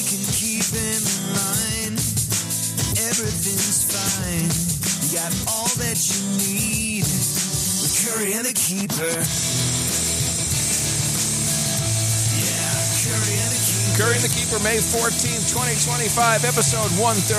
can keep in line. Everything's fine. You got all that you need with Curry and the Keeper. Yeah, Curry and the Keeper. Curry and the Keeper, May 14th, 2025, episode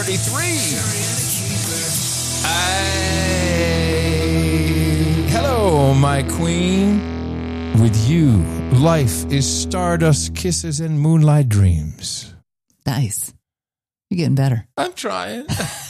133. Hello, my queen. With you, life is stardust kisses and moonlight dreams. Nice. You're getting better. I'm trying.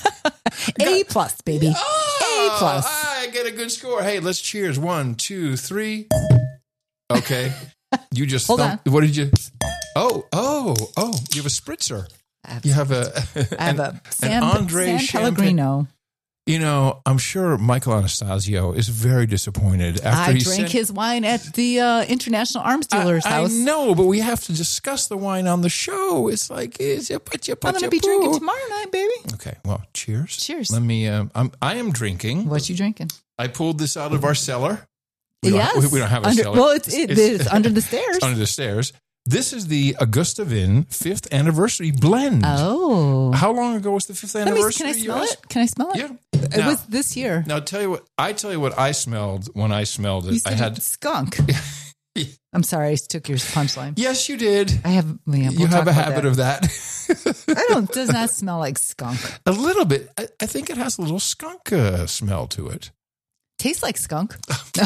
A plus, baby. Oh, A plus. I get a good score. Hey, let's cheers. 1, 2, 3. Okay. You just Hold on. What did you? Oh! You have a spritzer. You have an Andre San Champagne. Pellegrino. You know, I'm sure Michael Anastasio is very disappointed after I he drank his wine at the International Arms Dealer's house. I know, but we have to discuss the wine on the show. It's like, I'm going to be drinking tomorrow night, baby. Okay, well, cheers. Cheers. Let me. I am drinking. What you drinking? I pulled this out of our cellar. We don't have a cellar. Well, it's under the stairs. It's under the stairs. This is the Augusta Vin 5th anniversary blend. Oh. How long ago was the 5th anniversary? Can I smell it? Can I smell it? Yeah. It was this year. Now, tell you what I smelled when I smelled it. You said skunk. I'm sorry, I took your punchline. Yes, you did. I have. You have a habit of that. It does not smell like skunk. A little bit. I think it has a little skunk smell to it. Tastes like skunk. No.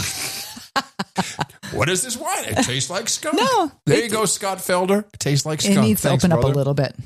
What is this wine? It tastes like skunk. No. There you go, Scott Felder. It tastes like skunk. It needs Thanks, to open brother. up a little bit.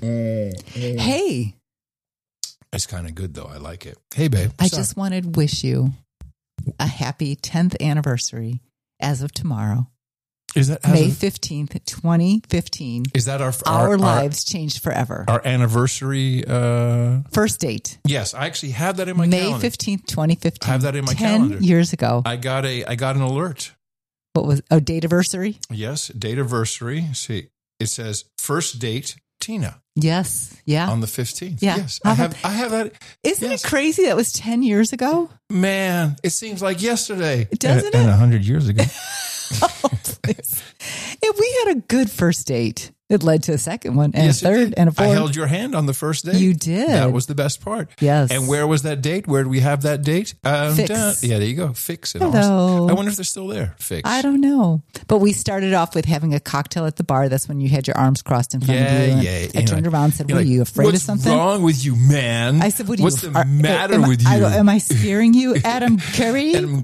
Hey. It's kind of good, though. I like it. Hey, babe. I just wanted to wish you a happy 10th anniversary as of tomorrow. Is that May 15th, 2015. Is that our lives changed forever? Our anniversary? First date. Yes, I actually have that in my May calendar. 15th, 2015. I have that in my 10 calendar. years ago. I got an alert. What was a date-iversary? Yes, date-iversary. See, it says first date Tina. Yes, yeah. On the 15th. Yeah. Yes, I have that. Isn't it crazy that was 10 years ago? Man, it seems like yesterday. Doesn't it? And 100 years ago. Oh, please. If we had a good first date, it led to a second one and Yes, a third and a fourth. I held your hand on the first date. You did. That was the best part. Yes. And where was that date? Where did we have that date? Fix. Yeah, there you go. Fix it. Hello. I wonder if they're still there. Fix. I don't know. But we started off with having a cocktail at the bar. That's when you had your arms crossed in front of you. And I turned around and said, were you afraid of something? What's wrong with you, man? I said, what's the matter with you? Am I scaring you, Adam Curry? Adam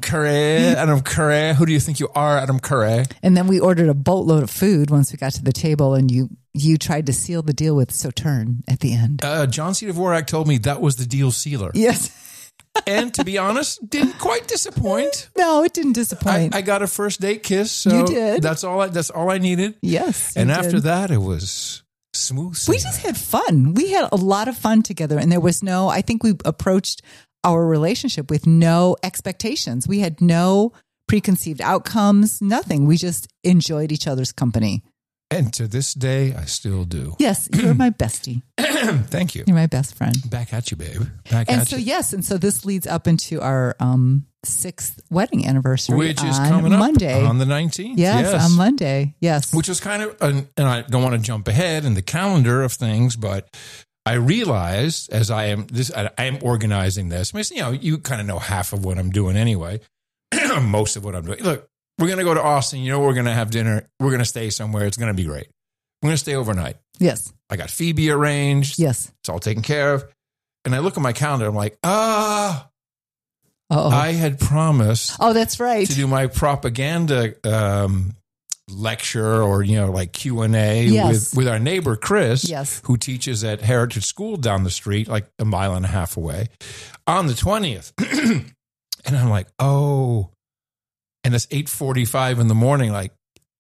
Curry. Who do you think you are, Adam Curry? And then we ordered a boatload of food once we got to the table, and you tried to seal the deal with Sauterne at the end. John C. Dvorak told me that was the deal sealer. Yes. And to be honest, didn't quite disappoint. No, it didn't disappoint. I got a first date kiss. So you did. That's all I needed. Yes. And after that, it was smooth sailing. We just had fun. We had a lot of fun together, and there was I think we approached our relationship with no expectations. We had no preconceived outcomes, nothing. We just enjoyed each other's company. And to this day, I still do. Yes, you're my bestie. Thank you. You're my best friend. Back at you, babe. And so this leads up into our 6th wedding anniversary, which is on coming up Monday. on the 19th. Yes, on Monday. Yes, which was kind of, and I don't want to jump ahead in the calendar of things, but I realized as I am organizing this. I mean, you kind of know half of what I'm doing anyway. Most of what I'm doing. Look. We're going to go to Austin. We're going to have dinner. We're going to stay somewhere. It's going to be great. We're going to stay overnight. Yes. I got Phoebe arranged. Yes. It's all taken care of. And I look at my calendar. I'm like, I had promised. Oh, that's right. To do my propaganda lecture or, like Q&A with our neighbor, Chris, who teaches at Heritage School down the street, like a mile and a half away, on the 20th. And I'm like, and it's 8:45 in the morning. Like,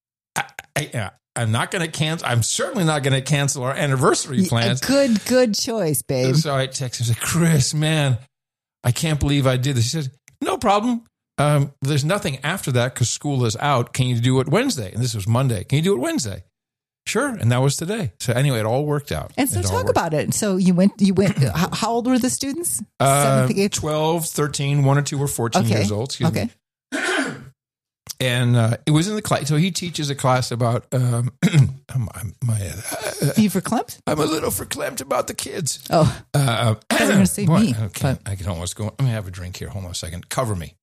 I'm not going to cancel. I'm certainly not going to cancel our anniversary plans. Good choice, babe. So I texted him, I said, Chris, man, I can't believe I did this. He said, no problem. There's nothing after that because school is out. Can you do it Wednesday? And this was Monday. Can you do it Wednesday? Sure. And that was today. So anyway, it all worked out. And so talk about it. So you went, how old were the students? 7th, 8th? 12, 13, 1 or 2 were 14 years old. Excuse me. Okay. And it was in the class. So he teaches a class about You verklempt? I'm a little verklempt about the kids. Oh, I thought you were going to say me. Okay, I can almost go. Let me have a drink here. Hold on a second. Cover me.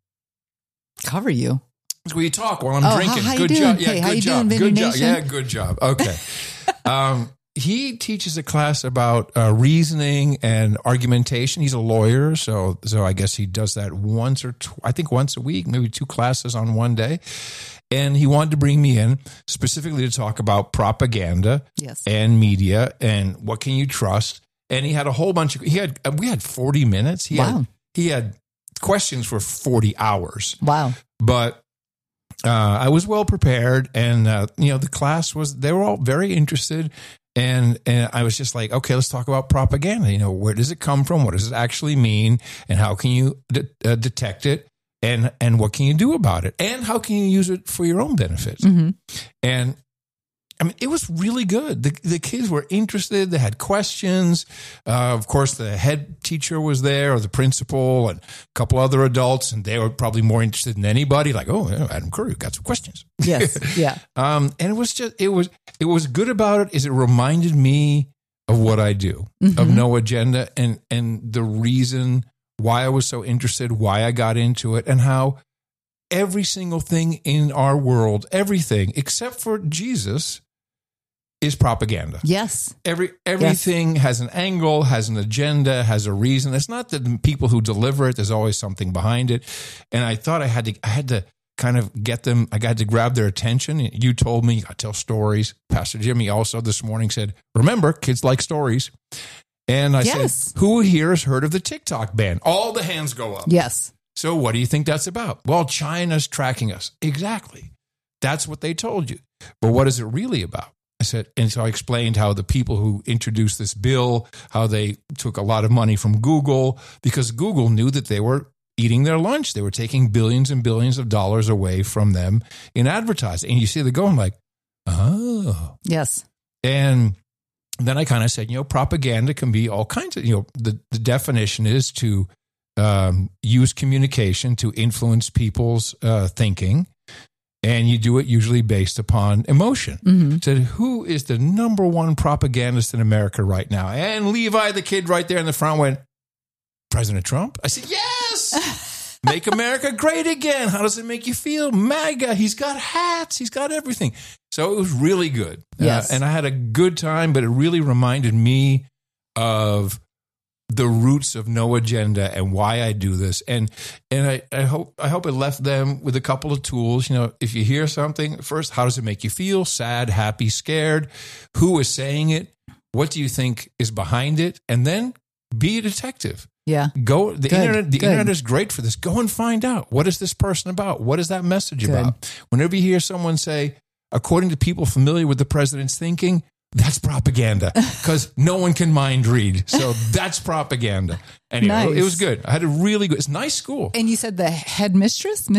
Cover you? Will you talk while I'm drinking? How good you job. Doing? Yeah, hey, how good you job. Doing, good Vinny job. Nation? Yeah, good job. Okay. He teaches a class about reasoning and argumentation. He's a lawyer, so I guess he does that once a week, maybe 2 classes on one day. And he wanted to bring me in specifically to talk about propaganda and media and what can you trust. And he had a whole bunch of we had 40 minutes. He had questions for 40 hours. Wow. But I was well prepared, and the class they were all very interested. And I was just like, okay, let's talk about propaganda. Where does it come from? What does it actually mean? And how can you detect it? And what can you do about it? And how can you use it for your own benefit? Mm-hmm. And I mean, it was really good. The kids were interested. They had questions. Of course, the head teacher was there, or the principal, and a couple other adults, and they were probably more interested than anybody. Like, oh, Adam Curry, got some questions. Yes, yeah. And it was good about it. Is it reminded me of what I do, of No Agenda, and the reason why I was so interested, why I got into it, and how every single thing in our world, everything except for Jesus, is propaganda. Yes. Everything has an angle, has an agenda, has a reason. It's not that the people who deliver it, there's always something behind it. And I thought I had to kind of get them, I got to grab their attention. You told me, I tell stories. Pastor Jimmy also this morning said, remember, kids like stories. And I said, who here has heard of the TikTok ban? All the hands go up. Yes. So what do you think that's about? Well, China's tracking us. Exactly. That's what they told you. But what is it really about? I said, and so I explained how the people who introduced this bill, how they took a lot of money from Google, because Google knew that they were eating their lunch. They were taking billions and billions of dollars away from them in advertising. And you see, they're going like, oh. Yes. And then I kind of said, propaganda can be all kinds of, the definition is to use communication to influence people's thinking. And you do it usually based upon emotion. Mm-hmm. So who is the number one propagandist in America right now? And Levi, the kid right there in the front, went, President Trump? I said, yes! Make America great again. How does it make you feel? MAGA. He's got hats. He's got everything. So it was really good. Yes. And I had a good time, but it really reminded me of the roots of No Agenda and why I do this. And I hope it left them with a couple of tools. If you hear something, first, how does it make you feel? Sad, happy, scared? Who is saying it? What do you think is behind it? And then be a detective. Yeah. The internet is great for this. Go and find out. What is this person about? What is that message about? Whenever you hear someone say, according to people familiar with the president's thinking, that's propaganda, because no one can mind read. So that's propaganda. Anyway, nice. It was good. I had a really good, it's a nice school. And you said the headmaster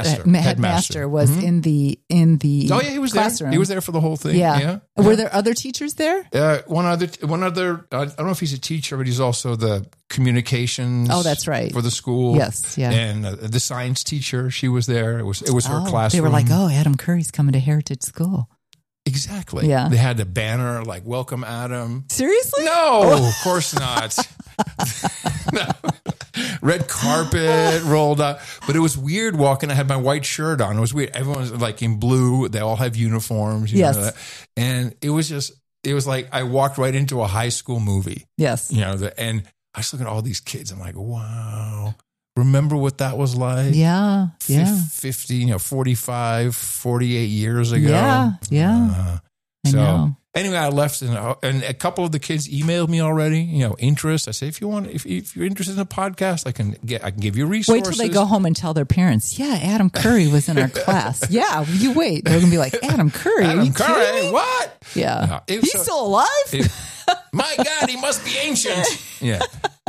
was in the oh yeah, he was classroom. There. He was there for the whole thing. Yeah. Were there other teachers there? One other. I don't know if he's a teacher, but he's also the communications. Oh, that's right. For the school. Yes. Yeah. And the science teacher, she was there. It was her classroom. They were like, oh, Adam Curry's coming to Heritage School. Exactly. Yeah. They had a banner like "Welcome, Adam." Seriously? No, of course not. No. Red carpet rolled up, but it was weird walking. I had my white shirt on. It was weird. Everyone was like in blue. They all have uniforms. You know, and it was like I walked right into a high school movie. Yes. And I was looking at all these kids. I'm like, wow. Remember what that was like? Yeah. 50, 45, 48 years ago. Yeah. I know. Anyway, I left and a couple of the kids emailed me already, interest. I say, if you're interested in a podcast, I can give you resources. Wait till they go home and tell their parents, yeah, Adam Curry was in our class. Yeah, you wait. They're going to be like, Adam Curry? Adam Curry? What? Yeah. He's still alive? My God, he must be ancient. Yeah.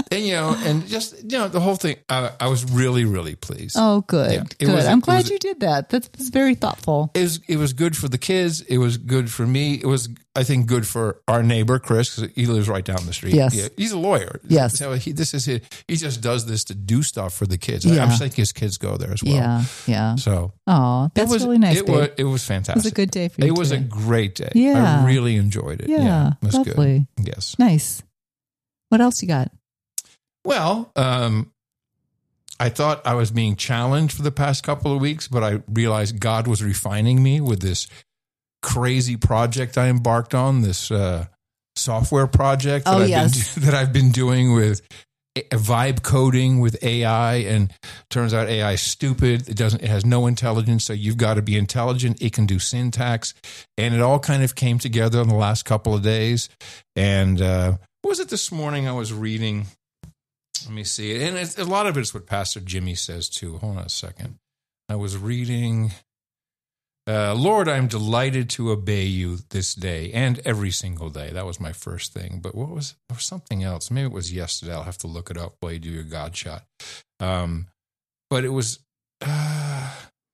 And, and just, the whole thing, I was really, really pleased. Oh, good. Yeah, good. I'm glad you did that. That's very thoughtful. It was good for the kids. It was good for me. It was, I think, good for our neighbor, Chris, because he lives right down the street. Yes. Yeah, he's a lawyer. Yes. So he just does this to do stuff for the kids. Yeah. I'm thinking his kids go there as well. Yeah. Yeah. So. Oh, that's really nice. It was fantastic. It was a good day for you. It was a great day. Yeah. I really enjoyed it. Yeah. It was lovely. Good. Yes. Nice. What else you got? Well, I thought I was being challenged for the past couple of weeks, but I realized God was refining me with this crazy project I embarked on, this software project that I've been doing with vibe coding with AI, and turns out AI is stupid. It has no intelligence, so you've got to be intelligent. It can do syntax, and it all kind of came together in the last couple of days. And was it this morning I was reading? Let me see. And a lot of it's what Pastor Jimmy says too. Hold on a second. I was reading, Lord, I'm delighted to obey you this day and every single day. That was my first thing. But there was something else. Maybe it was yesterday. I'll have to look it up while you do your God shot. But it was, I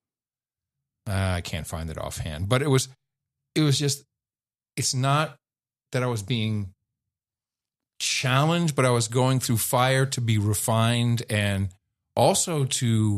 can't find it offhand. But it was just, it's not that I was being challenged, but I was going through fire to be refined and also to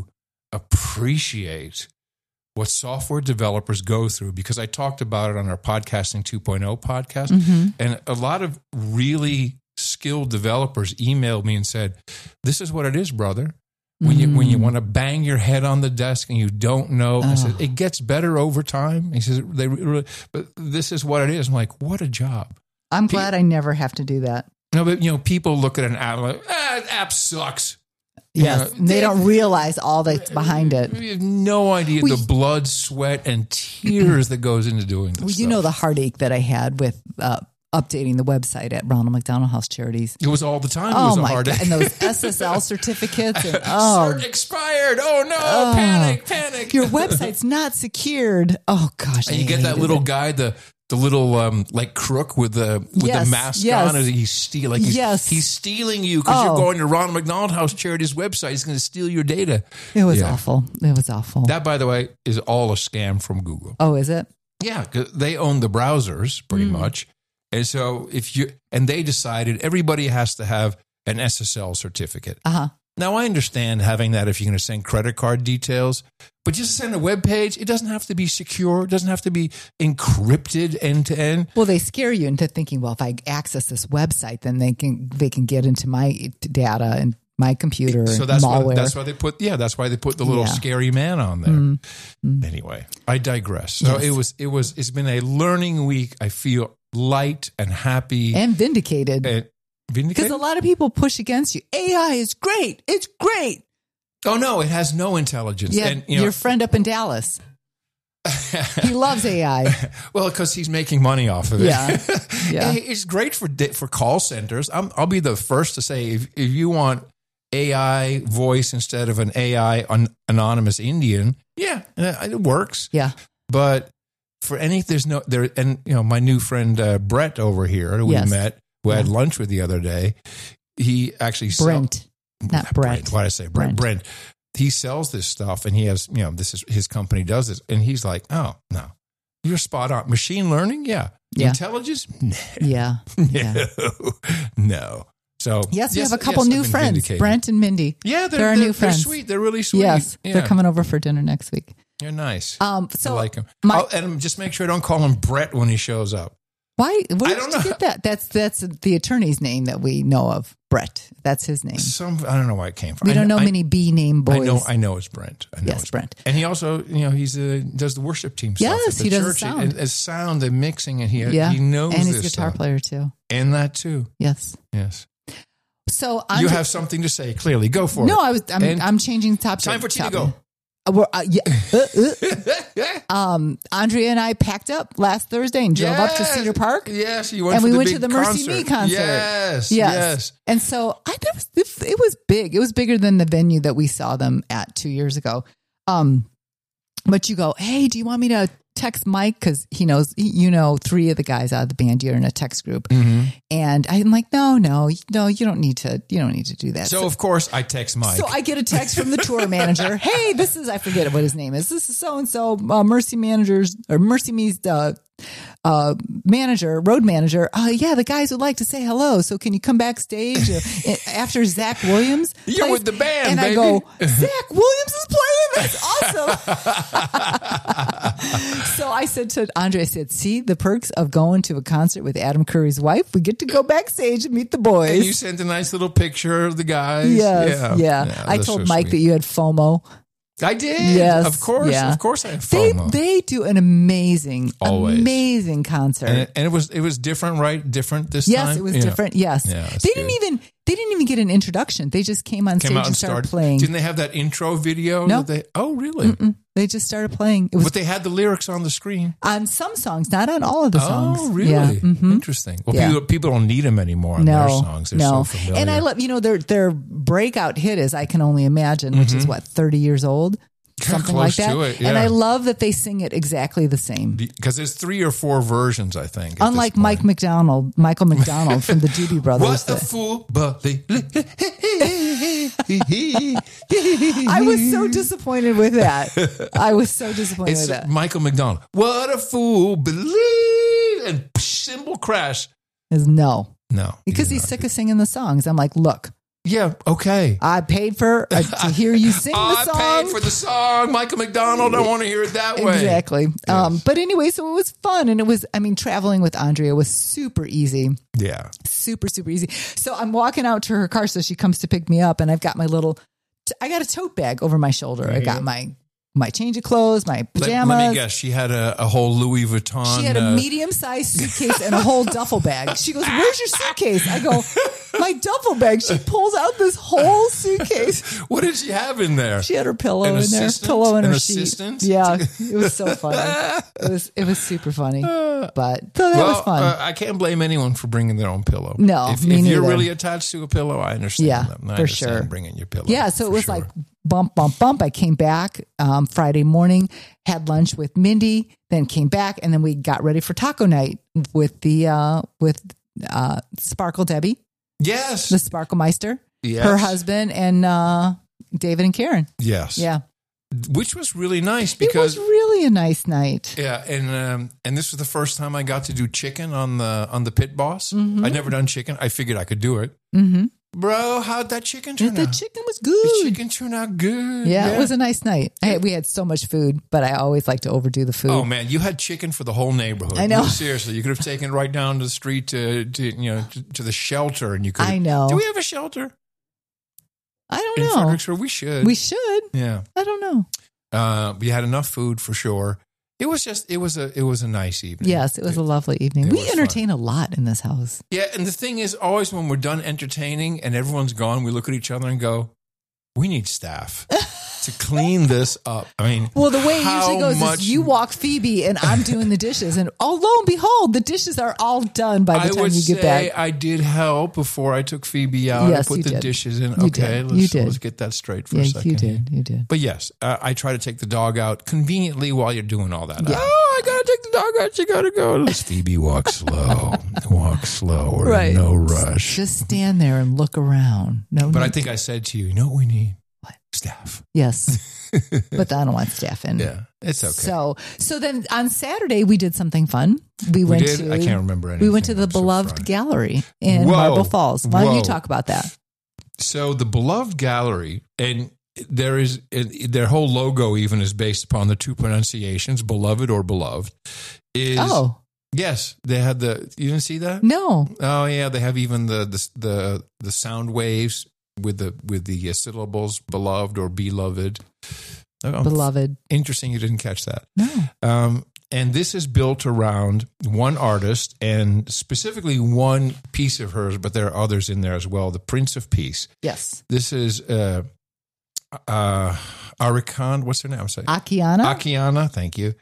appreciate what software developers go through, because I talked about it on our Podcasting 2.0 podcast. Mm-hmm. And a lot of really skilled developers emailed me and said, this is what it is, brother. When you want to bang your head on the desk and you don't know, I said, it gets better over time. He says, but this is what it is. I'm like, what a job. I'm glad I never have to do that. No, but people look at an app like, the app sucks. Yes, they don't realize all that's behind it. You have no idea the blood, sweat, and tears that goes into doing this. Well, you know the heartache that I had with updating the website at Ronald McDonald House Charities. It was all the time. It was a heartache. And those SSL certificates. And, Cert expired. Oh, no. Panic. Your website's not secured. Oh, gosh. And you get that little guy, the little like crook with the mask on, and he's stealing you because you're going to Ronald McDonald House Charities website. He's going to steal your data. It was awful. It was awful. That, by the way, is all a scam from Google. Oh, is it? Yeah, 'cause they own the browsers pretty much, and so they decided everybody has to have an SSL certificate. Now, I understand having that if you're going to send credit card details, but just send a web page. It doesn't have to be secure. It doesn't have to be encrypted end to end. Well, they scare you into thinking, well, if I access this website, then they can get into my data and my computer. So that's why they put the little scary man on there. Anyway, I digress. So it's been a learning week. I feel light and happy and vindicated. Because a lot of people push against you. AI is great. It's great. Oh, no, it has no intelligence. Yeah, and, your friend up in Dallas, he loves AI. Well, because he's making money off of it. Yeah. It's great for call centers. I'll be the first to say, if you want AI voice instead of an AI anonymous Indian, it works. Yeah. But for my new friend Brett over here who we met, who I had lunch with the other day, he actually not Brett. Why did I say Brent? Brent. He sells this stuff, and he has, this is his company does this, and he's like, oh no, you're spot on. Machine learning, intelligence, no. So we have a couple new friends, Brent and Mindy. Yeah, they're new friends. They're sweet. They're really sweet. Yes, they're coming over for dinner next week. They're nice. So I like him. And just make sure I don't call him Brett when he shows up. Why? Where did you get that? That's the attorney's name that we know of. Brett. That's his name. I don't know where it came from. We don't know many B name boys. I know it's Brent. It's Brent. And he also, does the worship team stuff. Yes, he does sound and mixing, and he knows and this he's a guitar player too. And that too. Yes. So you have something to say. Clearly, go for it. No, I'm changing topic. Time for Tea to Go. Andrea and I packed up last Thursday and drove up to Cedar Park. Yes, you went. And we went to the Mercy Me concert. Yes. And so it was big. It was bigger than the venue that we saw them at 2 years ago. But you go, hey, do you want me to text Mike because he knows, 3 of the guys out of the band. You're in a text group. Mm-hmm. And I'm like, no, you don't need to do that. So of course I text Mike. So I get a text from the tour manager. Hey, this is, I forget what his name is. This is so-and-so Mercy Me's road manager. Yeah, the guys would like to say hello. So can you come backstage after Zach Williams plays? You're with the band, and baby. I go, Zach Williams is playing? That's awesome. So I said to Andre, see the perks of going to a concert with Adam Curry's wife? We get to go backstage and meet the boys. And you sent a nice little picture of the guys. Yes, yeah. I told Mike that you had FOMO. I did. Yes. Of course. Yeah. Of course I have FOMO. They do an amazing concert. And it was different, right? Different this time? Yes, it was different. Yes. Yeah, they didn't even get an introduction. They just came on stage and started playing. Didn't they have that intro video? No. Oh, really? Mm-mm. They just started playing. But they had the lyrics on the screen. On some songs, not on all of the songs. Oh, really? Yeah. Mm-hmm. Interesting. Well, people don't need them anymore on their songs. They're so familiar. And I love, their breakout hit is I Can Only Imagine, which is 30 years old? Something like that. It, yeah. And I love that they sing it exactly the same. Because there's 3 or 4 versions, I think. Unlike Michael McDonald from the Doobie Brothers. What a fool. I was so disappointed with that. Michael McDonald. What a fool. Believe. And cymbal crash. No. Because he's sick of singing the songs. I'm like, look. Yeah, okay. I paid to hear you sing the song. I paid for the song. Michael McDonald, I want to hear it that way. Exactly. Yes. But anyway, so it was fun. And it was, traveling with Andrea was super easy. Yeah. Super, super easy. So I'm walking out to her car. So she comes to pick me up and I've got I got a tote bag over my shoulder. I got my change of clothes, my pajamas. Let me guess. She had a whole Louis Vuitton. She had a medium-sized suitcase and a whole duffel bag. She goes, where's your suitcase? I go, my duffel bag. She pulls out this whole suitcase. What did she have in there? She had her pillow in there. Pillow and her sheet. Yeah, it was so funny. It was super funny. But so that was fun. I can't blame anyone for bringing their own pillow. No, if you're really attached to a pillow, I understand. Yeah, them. I for understand sure. Bringing your pillow. Yeah, so it was like bump. I came back Friday morning, had lunch with Mindy, then came back, and then we got ready for taco night with the Sparkle Debbie. Yes, the Sparklemeister. Yes, her husband and David and Karen. Yes, yeah. Which was really nice because it was really a nice night. Yeah, and this was the first time I got to do chicken on the Pit Boss. Mm-hmm. I'd never done chicken. I figured I could do it. Mm-hmm. Bro, how'd that chicken turn out? The chicken was good. The chicken turned out good. Yeah, it was a nice night. We had so much food, but I always like to overdo the food. Oh man, you had chicken for the whole neighborhood. I know. No, seriously, you could have taken it right down the street to the shelter, and you could. I know. Do we have a shelter? I don't know. In Fredericksburg, we should. We should. Yeah. I don't know. We had enough food for sure. It was a nice evening. Yes, it was a lovely evening. We entertain a lot in this house. Yeah, and the thing is, always when we're done entertaining and everyone's gone, we look at each other and go, "We need staff to clean this up." I mean, well, the way it usually goes is you walk Phoebe and I'm doing the dishes, and lo and behold, the dishes are all done by the time you get back. I did help before I took Phoebe out. Yes, I put the dishes in. You okay, let's get that straight for a second. You did. But yes, I try to take the dog out conveniently while you're doing all that. Yeah. Oh, I gotta take the dog out. You gotta go. Let Phoebe walk slow. Walk slow. We're right. in no rush. Just stand there and look around. But I think I said to you, know what we need? What? Staff. Yes. But I don't want staff in. Yeah, it's okay. So then on Saturday we did something fun. I can't remember anything. We went to the Beloved Gallery in Marble Falls. Why don't you talk about that? So the Beloved Gallery, and their whole logo even is based upon the 2 pronunciations, beloved or beloved. Yes, they had you didn't see that? No. Oh yeah, they have even the sound waves with the syllables beloved or beloved. Beloved. Interesting you didn't catch that. No. And this is built around one artist and specifically one piece of hers, but there are others in there as well. The Prince of Peace. Yes. This is Arikan. What's her name? I'm sorry. Akiana. Thank you.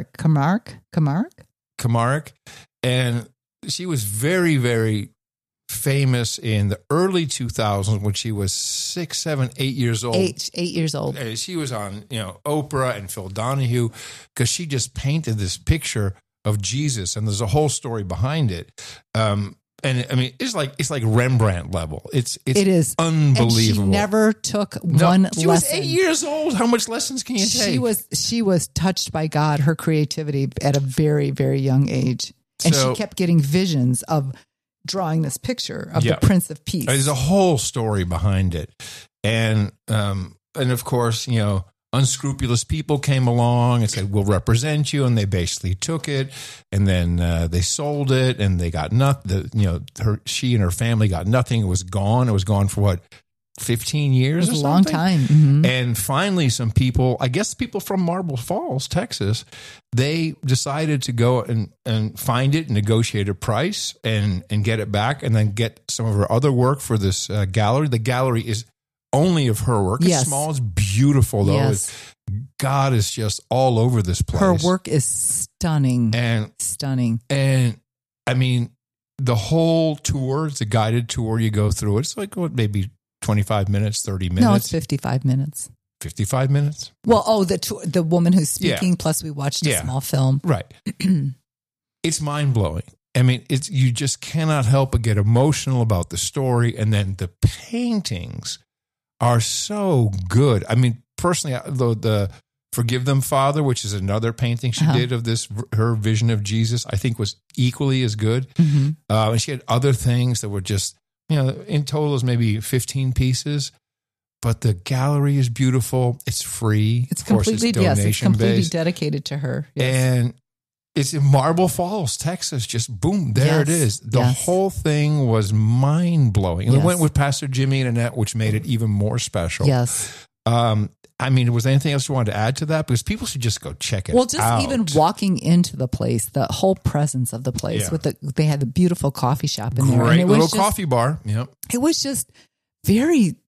Kamarik. And she was very, very famous in the early 2000s when she was 6, 7, 8 years old. 8 years old. She was on, Oprah and Phil Donahue because she just painted this picture of Jesus, and there's a whole story behind it. And I mean, it's like Rembrandt level. It is unbelievable. And she never took one lesson. She was 8 years old. How much lessons can you take? She was touched by God, her creativity at a very, very young age. And she kept getting visions of drawing this picture of the Prince of Peace. There's a whole story behind it. And of course, unscrupulous people came along and said, we'll represent you. And they basically took it. And then they sold it and they got nothing. She and her family got nothing. It was gone. It was gone for what? 15 years. It was a long time. Mm-hmm. And finally, some people, I guess people from Marble Falls, Texas, they decided to go and find it, negotiate a price and get it back, and then get some of her other work for this gallery. The gallery is only of her work. It's small. It's beautiful, though. Yes. God is just all over this place. Her work is stunning. Stunning. And I mean, the whole tour, it's a guided tour. You go through it. It's like, maybe 25 minutes, 30 minutes. No, it's 55 minutes. 55 minutes? Well, the woman who's speaking, plus we watched a small film. Right. It's mind-blowing. I mean, you just cannot help but get emotional about the story, and then the paintings are so good. I mean, personally, the Forgive Them, Father, which is another painting she did of her vision of Jesus, I think was equally as good. Mm-hmm. And she had other things that were just, in total is maybe 15 pieces, but the gallery is beautiful. It's free. It's completely, it's completely dedicated to her. Yes. And it's in Marble Falls, Texas. Just boom, there it is. The whole thing was mind blowing. And we went with Pastor Jimmy and Annette, which made it even more special. Yes. I mean, was there anything else you wanted to add to that? Because people should just go check it out. Well, just even walking into the place, the whole presence of the place they had the beautiful coffee shop in there. Great little coffee bar. Yep. It was just very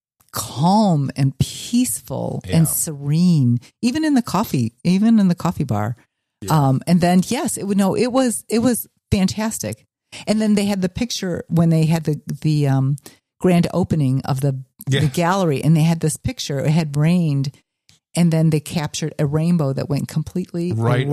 calm and peaceful and serene, even in the coffee bar. Yeah. And then, it was fantastic. And then they had the picture when they had the grand opening of the gallery, and they had this picture. It had rained, and then they captured a rainbow that went completely right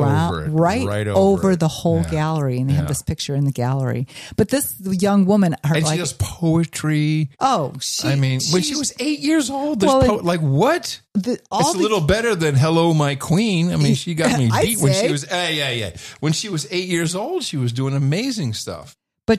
over the whole gallery, and they had this picture in the gallery. But this young woman, she does poetry. Oh, when she was 8 years old, what? It's a little better than "Hello, My Queen." I mean, she got me beat when she was when she was 8 years old. She was doing amazing stuff. But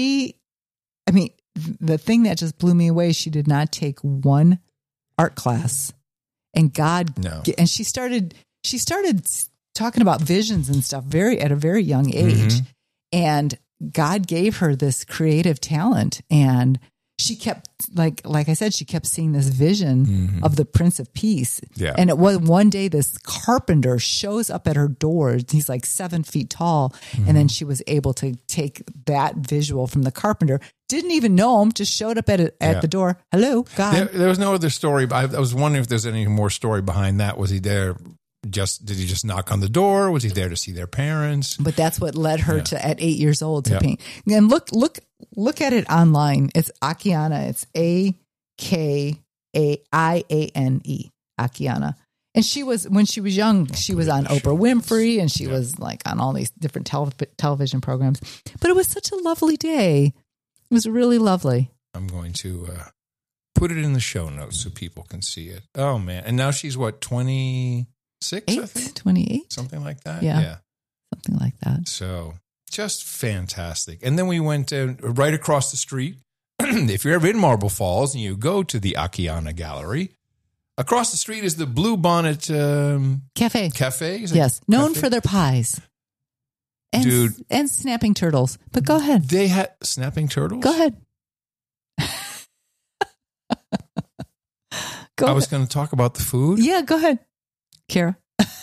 the thing that just blew me away, she did not take one art class. And and she started talking about visions and stuff at a very young age. Mm-hmm. And God gave her this creative talent, and she kept, like I said, she kept seeing this vision of the Prince of Peace. Yeah. And it was one day this carpenter shows up at her door. He's like 7 feet tall. Mm-hmm. And then she was able to take that visual from the carpenter. Didn't even know him, just showed up at the door. Hello, God. There was no other story. I was wondering if there's any more story behind that. Was he there? Did he just knock on the door? Was he there to see their parents? But that's what led her to, at 8 years old, to paint. And look at it online. It's Akiane. It's Akiane, Akiane. And when she was young, she was on Oprah Winfrey, and she was like on all these different television programs. But it was such a lovely day. It was really lovely. I'm going to put it in the show notes so people can see it. Oh, man. And now she's what, 26, I think? 28? Something like that? Yeah. Something like that. So just fantastic. And then we went right across the street. If you're ever in Marble Falls and you go to the Akiane Gallery, across the street is the Blue Bonnet Cafe. Yes. Known for their pies. And snapping turtles. But go ahead. They had snapping turtles? Go ahead. I was going to talk about the food. Yeah, go ahead, Kara.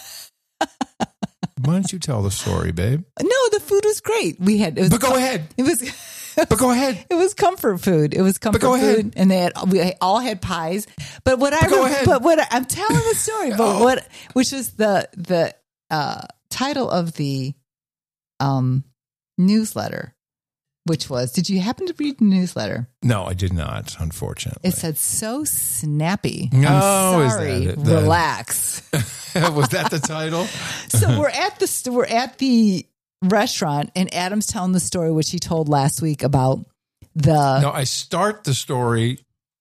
Why don't you tell the story, babe? No, the food was great. But go ahead. But go ahead. It was comfort food. Food, and we all had pies. But what I'm telling the story. But which was the title of the newsletter Which was, did you happen to read the newsletter? No, I did not, unfortunately. It said, so snappy. No, I'm sorry. Relax. Was that the title? So we're at the restaurant, and Adam's telling the story, which he told last week about the... No, I start the story.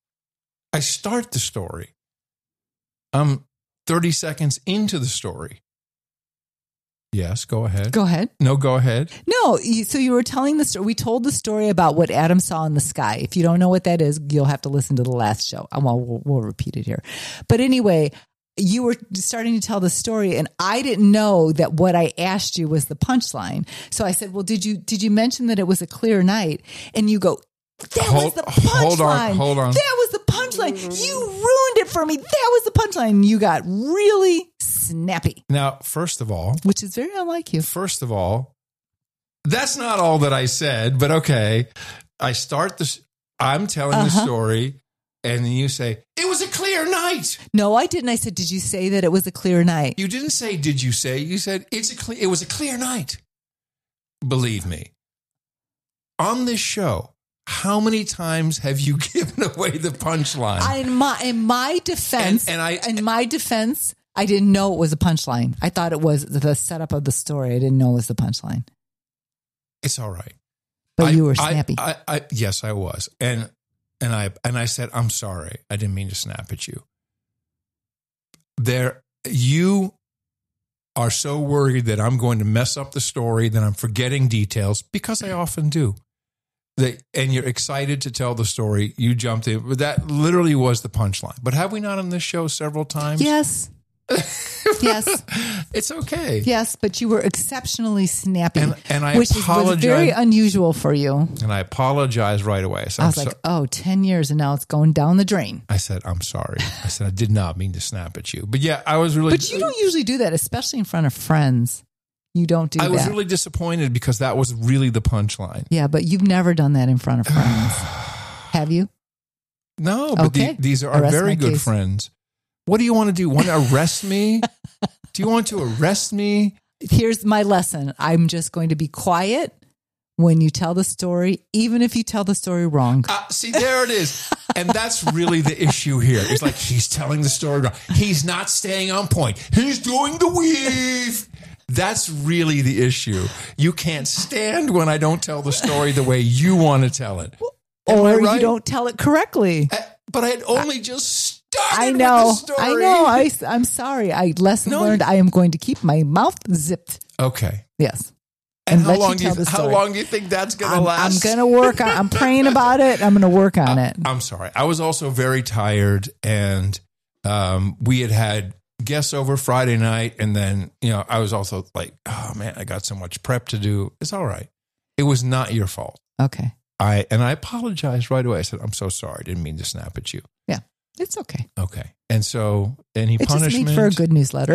30 seconds into the story. Yes, go ahead. Go ahead. No, go ahead. No, so you were telling the story. We told the story about what Adam saw in the sky. If you don't know what that is, you'll have to listen to the last show. Well, we'll repeat it here. But anyway, you were starting to tell the story, and I didn't know that what I asked you was the punchline. So I said, well, did you mention that it was a clear night? And you go, was the punchline. Hold on. That was the punchline. You ruined it for me. That was the punchline. You got really snappy. Now, first of all, which is very unlike you. First of all, that's not all that I said, but okay. I'm telling the story, and then you say, it was a clear night. No, I didn't. I said, did you say that it was a clear night? You didn't say, did you say? You said, it was a clear night. Believe me. On this show, how many times have you given away the punchline? In my defense, I didn't know it was a punchline. I thought it was the setup of the story. I didn't know it was the punchline. It's all right. But you were snappy. Yes, I was. And I said, I'm sorry. I didn't mean to snap at you. You are so worried that I'm going to mess up the story, that I'm forgetting details, because I often do. And you're excited to tell the story. You jumped in. But that literally was the punchline. But have we not on this show several times? Yes. Yes. It's okay. Yes, but you were exceptionally snappy. And I which was very unusual for you. And I apologized right away. I was like, 10 years and now it's going down the drain. I said, I'm sorry. I said, I did not mean to snap at you. But yeah, I was really... But you don't usually do that, especially in front of friends. You don't do that. I was really disappointed because that was really the punchline. Yeah, but you've never done that in front of friends. Have you? No, but these are very good friends. What do you want to do? Want to arrest me? Do you want to arrest me? Here's my lesson. I'm just going to be quiet when you tell the story, even if you tell the story wrong. See, there it is. And that's really the issue here. It's like, he's telling the story wrong. He's not staying on point. He's doing the weave. That's really the issue. You can't stand when I don't tell the story the way you want to tell it. Or you don't tell it correctly. But I had only just started I know. with the story. I know. I'm sorry. Lesson learned. I am going to keep my mouth zipped. Okay. Yes. And how long do you think that's going to last? I'm going to work on it. I'm praying about it. I'm going to work on it. I'm sorry. I was also very tired, and we had guests over Friday night, and then, I was also like, oh man, I got so much prep to do. It's all right. It was not your fault. Okay. I apologized right away. I said, I'm so sorry. I didn't mean to snap at you. Yeah, it's okay. Okay. And so, any punishment? It just made for a good newsletter.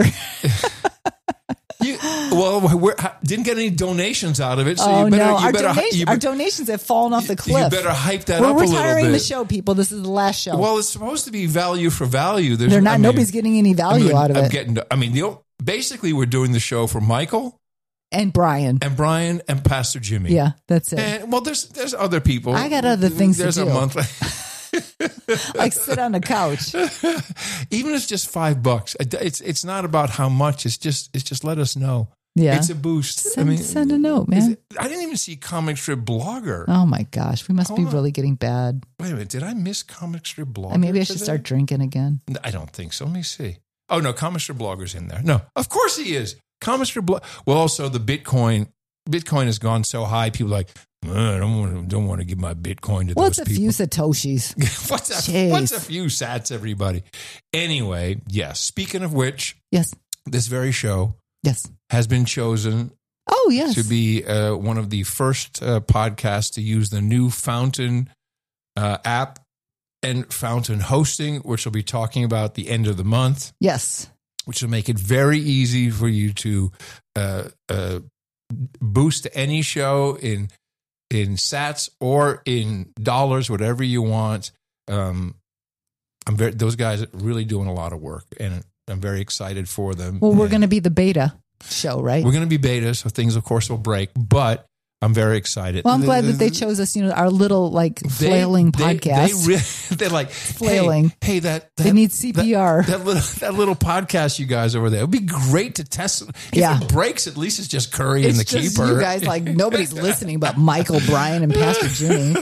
Didn't get any donations out of it. So our donations have fallen off the cliff. You better hype that up a little bit. We're retiring the show, people. This is the last show. Well, it's supposed to be value for value. Nobody's getting any value out of it. Basically, we're doing the show for Michael and Brian and Pastor Jimmy. Yeah, that's it. And, there's other people. I got other things to do. There's a month. Like sit on the couch. Even if it's just $5, it's not about how much. It's just let us know. Yeah, it's a boost. Send a note, man. I didn't even see Comic Strip Blogger. Oh my gosh, we must be really getting bad. Wait a minute, did I miss Comic Strip Blogger? Maybe I should start drinking again. I don't think so. Let me see. Oh no, Comic Strip Blogger's in there. No, of course he is. Comic Strip Blogger. Well, also the Bitcoin has gone so high. People are like, I don't want to give my Bitcoin to those people. What's a few Satoshis? What's a few sats, everybody? Anyway, yes. Speaking of which, yes, this very show yes has been chosen to be one of the first podcasts to use the new Fountain app and Fountain hosting, which we'll be talking about the end of the month. Yes. Which will make it very easy for you to boost any show in sats or in dollars, whatever you want. Those guys are really doing a lot of work, and I'm very excited for them. Well, we're going to be the beta show, right? We're going to be beta, so things, of course, will break. But I'm very excited. Well, I'm glad that they chose us, our little flailing podcast. They're like flailing. Hey, that they need CPR. That little podcast you guys over there. It'd be great to test. If it breaks, at least it's just Curry and the just keeper. You guys, nobody's listening but Michael, Brian, and Pastor Jimmy.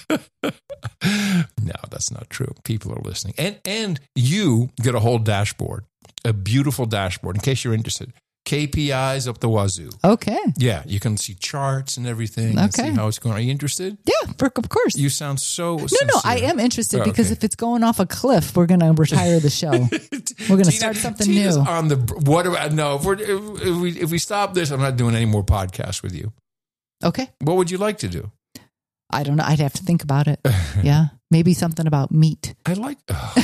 No, that's not true. People are listening. And you get a whole dashboard, a beautiful dashboard, in case you're interested. KPIs up the wazoo. Okay. Yeah, you can see charts and everything. And see how it's going. Are you interested? Yeah, of course. You sound so sincere. No, I am interested because if it's going off a cliff, we're going to retire the show. We're going to start something Tina's new. On the what? No, if we stop this, I'm not doing any more podcasts with you. Okay. What would you like to do? I don't know. I'd have to think about it. Yeah, maybe something about meat. I like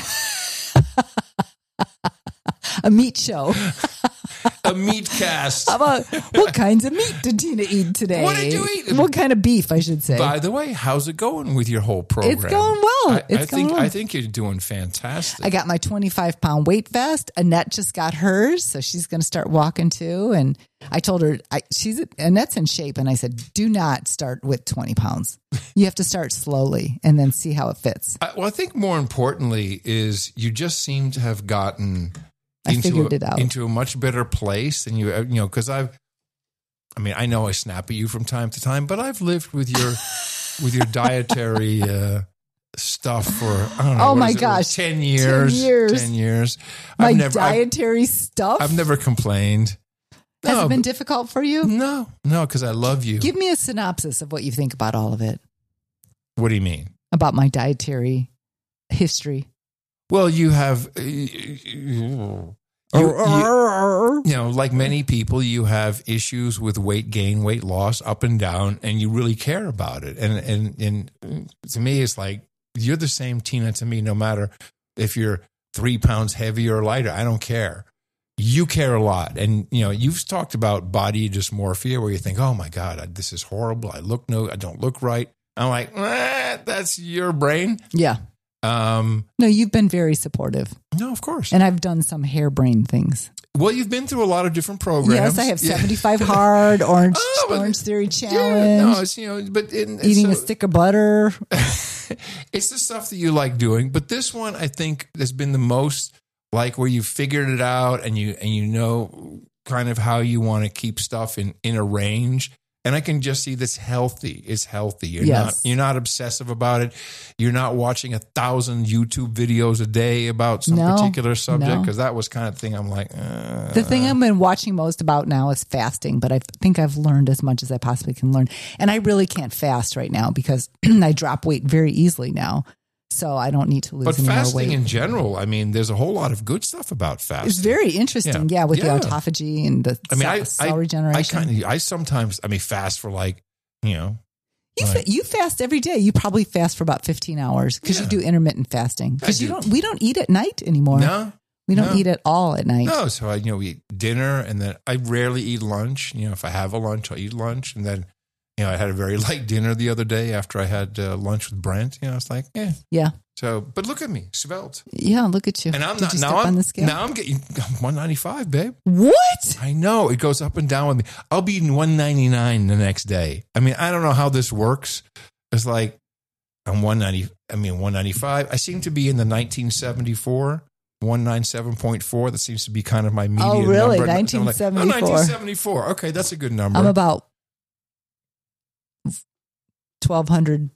a meat show. A meat cast. How about what kinds of meat did Tina eat today? What did you eat? What kind of beef, I should say. By the way, how's it going with your whole program? It's going well. I think you're doing fantastic. I got my 25-pound weight vest. Annette just got hers, so she's going to start walking too. And I told her, Annette's in shape, and I said, do not start with 20 pounds. You have to start slowly and then see how it fits. I think more importantly is you just seem to have gotten... into a much better place than because I know I snap at you from time to time, but I've lived with your dietary stuff for, I don't know. Oh my gosh. 10 years. 10 years. My dietary stuff? I've never complained. Has it been difficult for you? No, because I love you. Give me a synopsis of what you think about all of it. What do you mean? About my dietary history. Well, you have, like many people, you have issues with weight gain, weight loss, up and down, and you really care about it. And to me, it's like, you're the same Tina to me, no matter if you're 3 pounds heavier or lighter. I don't care. You care a lot. And, you've talked about body dysmorphia where you think, oh my God, this is horrible. I don't look right. I'm like, that's your brain. Yeah. No, you've been very supportive. No, of course. And I've done some harebrained things. Well, you've been through a lot of different programs. Yes, I have 75 hard, Orange Theory Challenge. Yeah, but eating a stick of butter. It's the stuff that you like doing. But this one, I think, has been the most where you figured it out and you know kind of how you want to keep stuff in a range. And I can just see this healthy. It's healthy. You're not obsessive about it. You're not watching 1,000 YouTube videos a day about some particular subject, because that was kind of thing I'm like. The thing I've been watching most about now is fasting, but I think I've learned as much as I possibly can learn. And I really can't fast right now because I drop weight very easily now. So I don't need to lose any more weight. But fasting in general, there's a whole lot of good stuff about fasting. It's very interesting, with the autophagy and the cell regeneration. I sometimes fast for You fast every day. You probably fast for about 15 hours because you do intermittent fasting. Because we don't eat at night anymore. No. We don't eat at all at night. No, so we eat dinner, and then I rarely eat lunch. If I have a lunch, I'll eat lunch, and then I had a very light dinner the other day after I had lunch with Brent. I was like, yeah. So, but look at me, svelte. Yeah, look at you. And I'm Did you step on the scale? Now I'm getting 195, babe. What? I know, it goes up and down with me. I'll be eating 199 the next day. I don't know how this works. It's like I'm 195. I seem to be in the 1974. 197.4. That seems to be kind of my median number. Oh, really? 1974. 1974. Okay, that's a good number. I'm about 1,200.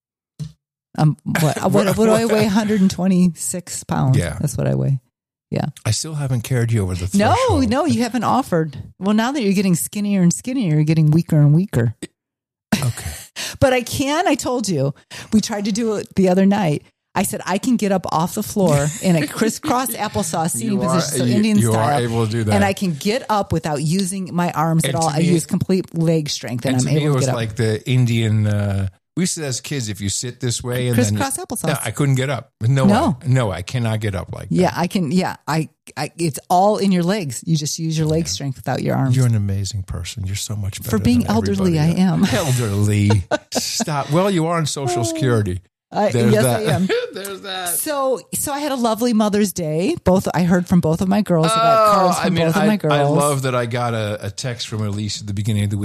What do I weigh? 126 pounds. Yeah. That's what I weigh. Yeah. I still haven't carried you over the threshold. No, you haven't offered. Well, now that you're getting skinnier and skinnier, you're getting weaker and weaker. Okay. But I told you, we tried to do it the other night. I said, I can get up off the floor in a crisscross applesauce seating position, so Indian style. You are able to do that. And I can get up without using my arms at all. I use complete leg strength, and I'm able to get up. It was like the Indian, we used to as kids, if you sit this way. And crisscross applesauce. No, I couldn't get up. No, I cannot get up like that. Yeah, I can. Yeah, it's all in your legs. You just use your leg strength without your arms. You're an amazing person. You're so much better. For being elderly, I am. Elderly. Stop. Well, you are on Social Security. I am. There's that. So I had a lovely Mother's Day. I heard from both of my girls. I got cards from both of my girls. I love that I got a text from Elise at the beginning of the week.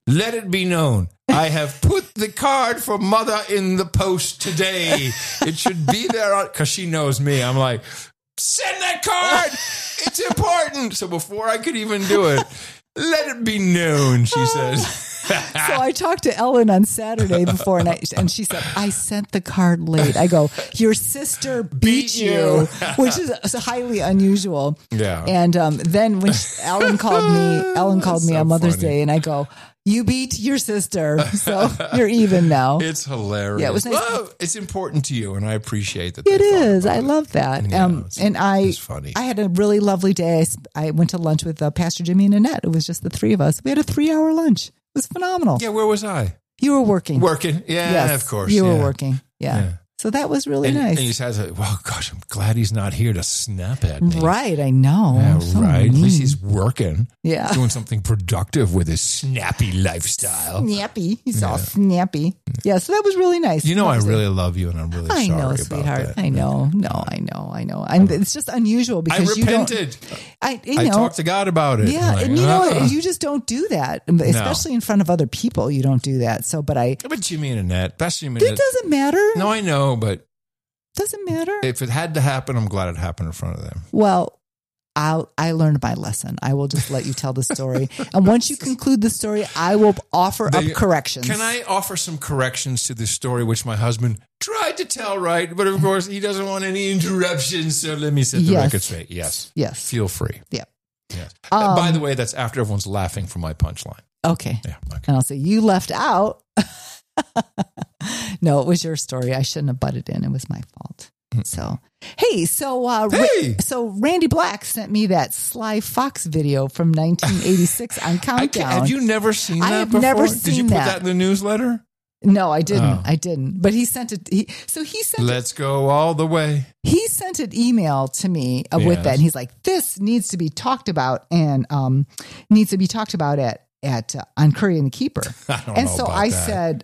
let it be known, I have put the card for Mother in the post today. It should be there because she knows me. I'm like, send that card. It's important. So before I could even do it, let it be known, she says. So I talked to Ellen on Saturday before, and she said, I sent the card late. I go, your sister beat you, which is highly unusual. Yeah. And then when Ellen called me on Mother's Day, and I go, you beat your sister, so you're even now. It's hilarious. Yeah, it was nice. Well, it's important to you, and I appreciate that. It is. I love that. Yeah, it's funny. I had a really lovely day. I went to lunch with Pastor Jimmy and Annette. It was just the three of us. We had a 3-hour lunch. It was phenomenal. Yeah, where was I? You were working. Working? Yeah, yes, of course. You were working. Yeah. So that was really nice. And you said, well, gosh, I'm glad he's not here to snap at me. Right, I know. Yeah, so right. mean. At least he's working. Yeah. Doing something productive with his snappy lifestyle. Snappy. He's all snappy. Yeah, so that was really nice. You know, I really love you, and I'm really sorry about sweetheart. that. I know. No, I know. It's just unusual because I repented. I talked to God about it. Yeah, and you know, you just don't do that, especially in front of other people. You don't do that. So, but Jimmy and Annette, that's Jimmy and Annette. It doesn't matter. No, I know, but doesn't matter. If it had to happen, I'm glad it happened in front of them. Well, I learned my lesson. I will just let you tell the story. And once you conclude the story, I will offer up corrections. Can I offer some corrections to this story, which my husband tried to tell right, but of course he doesn't want any interruptions. So let me set the record straight. Yes. Feel free. Yeah. Yes. By the way, that's after everyone's laughing for my punchline. Okay. Yeah. Okay. And I'll say, you left out. No, it was your story. I shouldn't have butted in. It was my fault. So, so Randy Black sent me that Sly Fox video from 1986 on Countdown. Have you never seen that before? I've never seen that. Did you put that in the newsletter? No, I didn't. I didn't. But he sent it. He sent. Let's go all the way. He sent an email to me with that, and he's like, "This needs to be talked about, and needs to be talked about at on Curry and the Keeper." And so I said,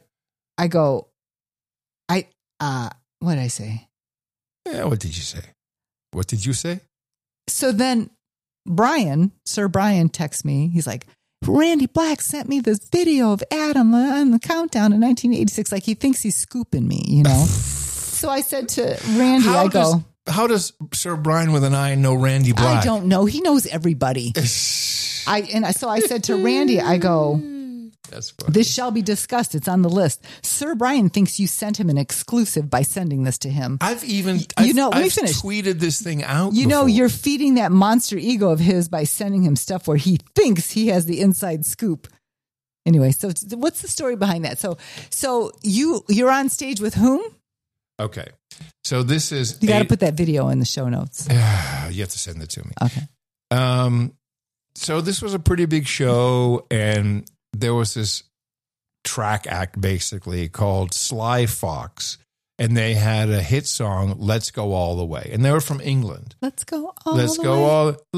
what did I say? Yeah, what did you say? What did you say? So then Sir Brian texts me. He's like, Randy Black sent me this video of Adam on the Countdown in 1986. Like he thinks he's scooping me, you know? So I said to Randy, how does Sir Brian with an I know Randy Black? I don't know. He knows everybody. So I said to Randy, I go, this shall be discussed. It's on the list. Sir Brian thinks you sent him an exclusive by sending this to him. I've tweeted this thing out. You know, you're feeding that monster ego of his by sending him stuff where he thinks he has the inside scoop. Anyway, so what's the story behind that? So you're on stage with whom? Okay. So this is you got to put that video in the show notes. You have to send it to me. Okay. So this was a pretty big show, and there was this track act basically called Sly Fox, and they had a hit song, Let's Go All the Way. And they were from England. Let's go all the way. Let's go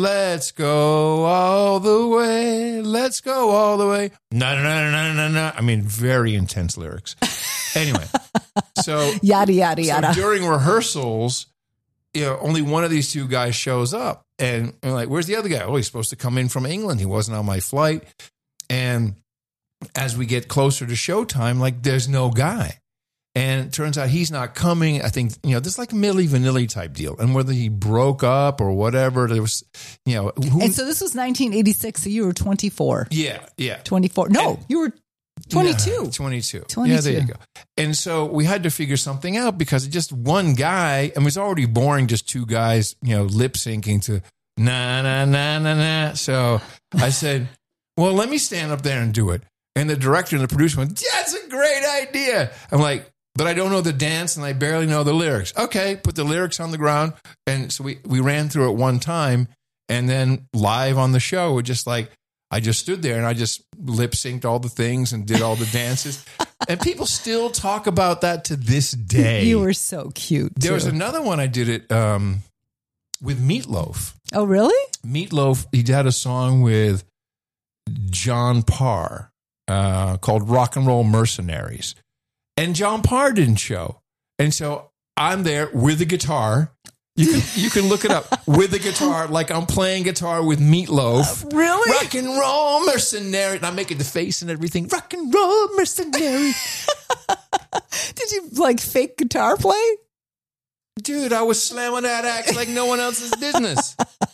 all the way. Let's go all the way. No. I mean, very intense lyrics. Anyway, so yada, yada, yada. So during rehearsals, only one of these two guys shows up. And I'm like, where's the other guy? Oh, he's supposed to come in from England. He wasn't on my flight. And as we get closer to showtime, like there's no guy. And it turns out he's not coming. I think, this is like a Milli Vanilli type deal. And whether he broke up or whatever, there was, And so this was 1986. So you were 24. Yeah. 24. No, you were 22. 22. Yeah, there you go. And so we had to figure something out because just one guy, and it was already boring, just two guys, lip syncing to na, na, na, na, na. So I said, well, let me stand up there and do it. And the director and the producer went, that's a great idea. I'm like, but I don't know the dance and I barely know the lyrics. Okay, put the lyrics on the ground. And so we ran through it one time, and then live on the show, just like, I just stood there and I just lip synced all the things and did all the dances. And people still talk about that to this day. You were so cute. There was another one I did it with Meatloaf. Oh, really? Meatloaf, he had a song with John Parr called Rock and Roll Mercenaries. And John Parr didn't show. And so I'm there with the guitar You can look it up with the guitar, like I'm playing guitar with Meatloaf. Really? Rock and roll mercenary. And I'm making the face and everything. Rock and roll mercenary. Did you like fake guitar play? Dude, I was slamming that axe like no one else's business.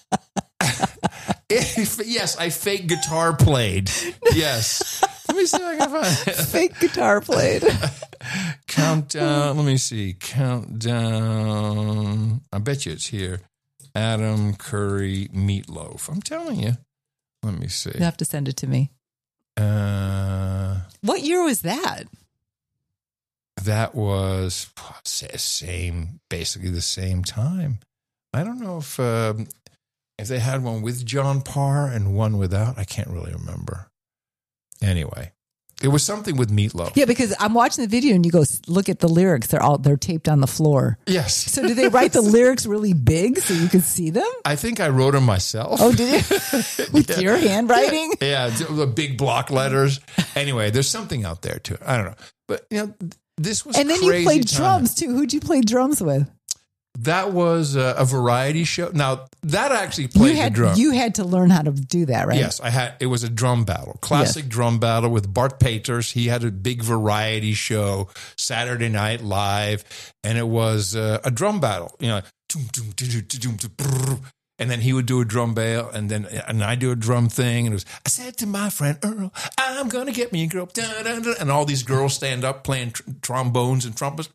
Yes, I fake guitar played. Yes. Let me see if I can find it. Fake guitar played. Countdown. Let me see. Countdown. I bet you it's here. Adam Curry Meatloaf. I'm telling you. Let me see. You have to send it to me. What year was that? That was basically the same time. I don't know if they had one with John Parr and one without. I can't really remember. Anyway, it was something with Meatloaf. Yeah, because I'm watching the video and you go look at the lyrics. They're taped on the floor. Yes. So did they write the lyrics really big so you could see them? I think I wrote them myself. Oh, did you? With your handwriting? Yeah, the big block letters. Anyway, there's something out there too. I don't know, but this was. And then crazy you played time. drums too. Who'd you play drums with? That was a variety show. Now that actually played the drum. You had to learn how to do that, right? Yes, I had. It was a drum battle, classic drum battle with Bart Peters. He had a big variety show, Saturday Night Live, and it was a drum battle. And then he would do a drum bail, and I do a drum thing, and it was, I said to my friend Earl, I'm gonna get me a girl, and all these girls stand up playing trombones and trumpets.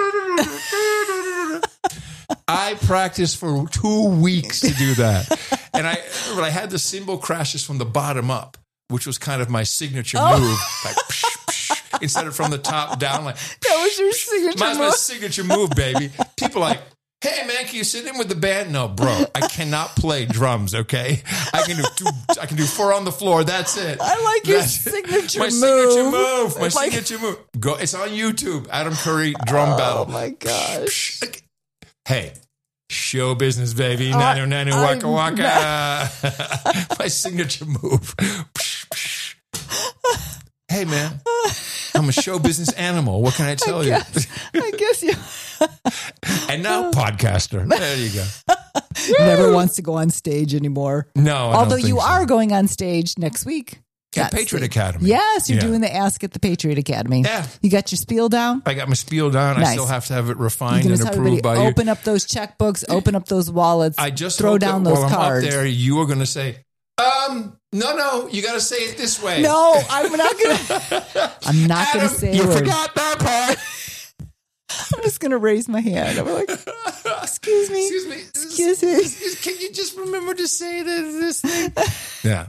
I practiced for 2 weeks to do that. And I had the cymbal crashes from the bottom up, which was kind of my signature move. Like, psh, psh, instead of from the top down. Like, that was your signature move? My signature move, baby. People like, hey, man, can you sit in with the band? No, bro, I cannot play drums, okay? I can do 4 on the floor. That's it. I like your signature move. My signature move. Go. It's on YouTube. Adam Curry drum battle. Oh, my gosh. Hey, show business, baby. Nanu, nanu, waka, waka. My signature move. Hey, man, I'm a show business animal. What can I tell you? I guess you. And now podcaster. There you go. Never wants to go on stage anymore. No, although you are going on stage next week. At Patriot Academy. Yes, you're doing the Ask at the Patriot Academy. Yeah. You got your spiel down? I got my spiel down. Nice. I still have to have it refined and approved by you. Open up those checkbooks, open up those wallets, I just throw down those cards. I'm up there, you are going to say, no, you got to say it this way. No, I'm not going to. I'm not going to say you a word. forgot that part. I'm just going to raise my hand. I'm like, excuse me. Can you just remember to say this thing? Yeah.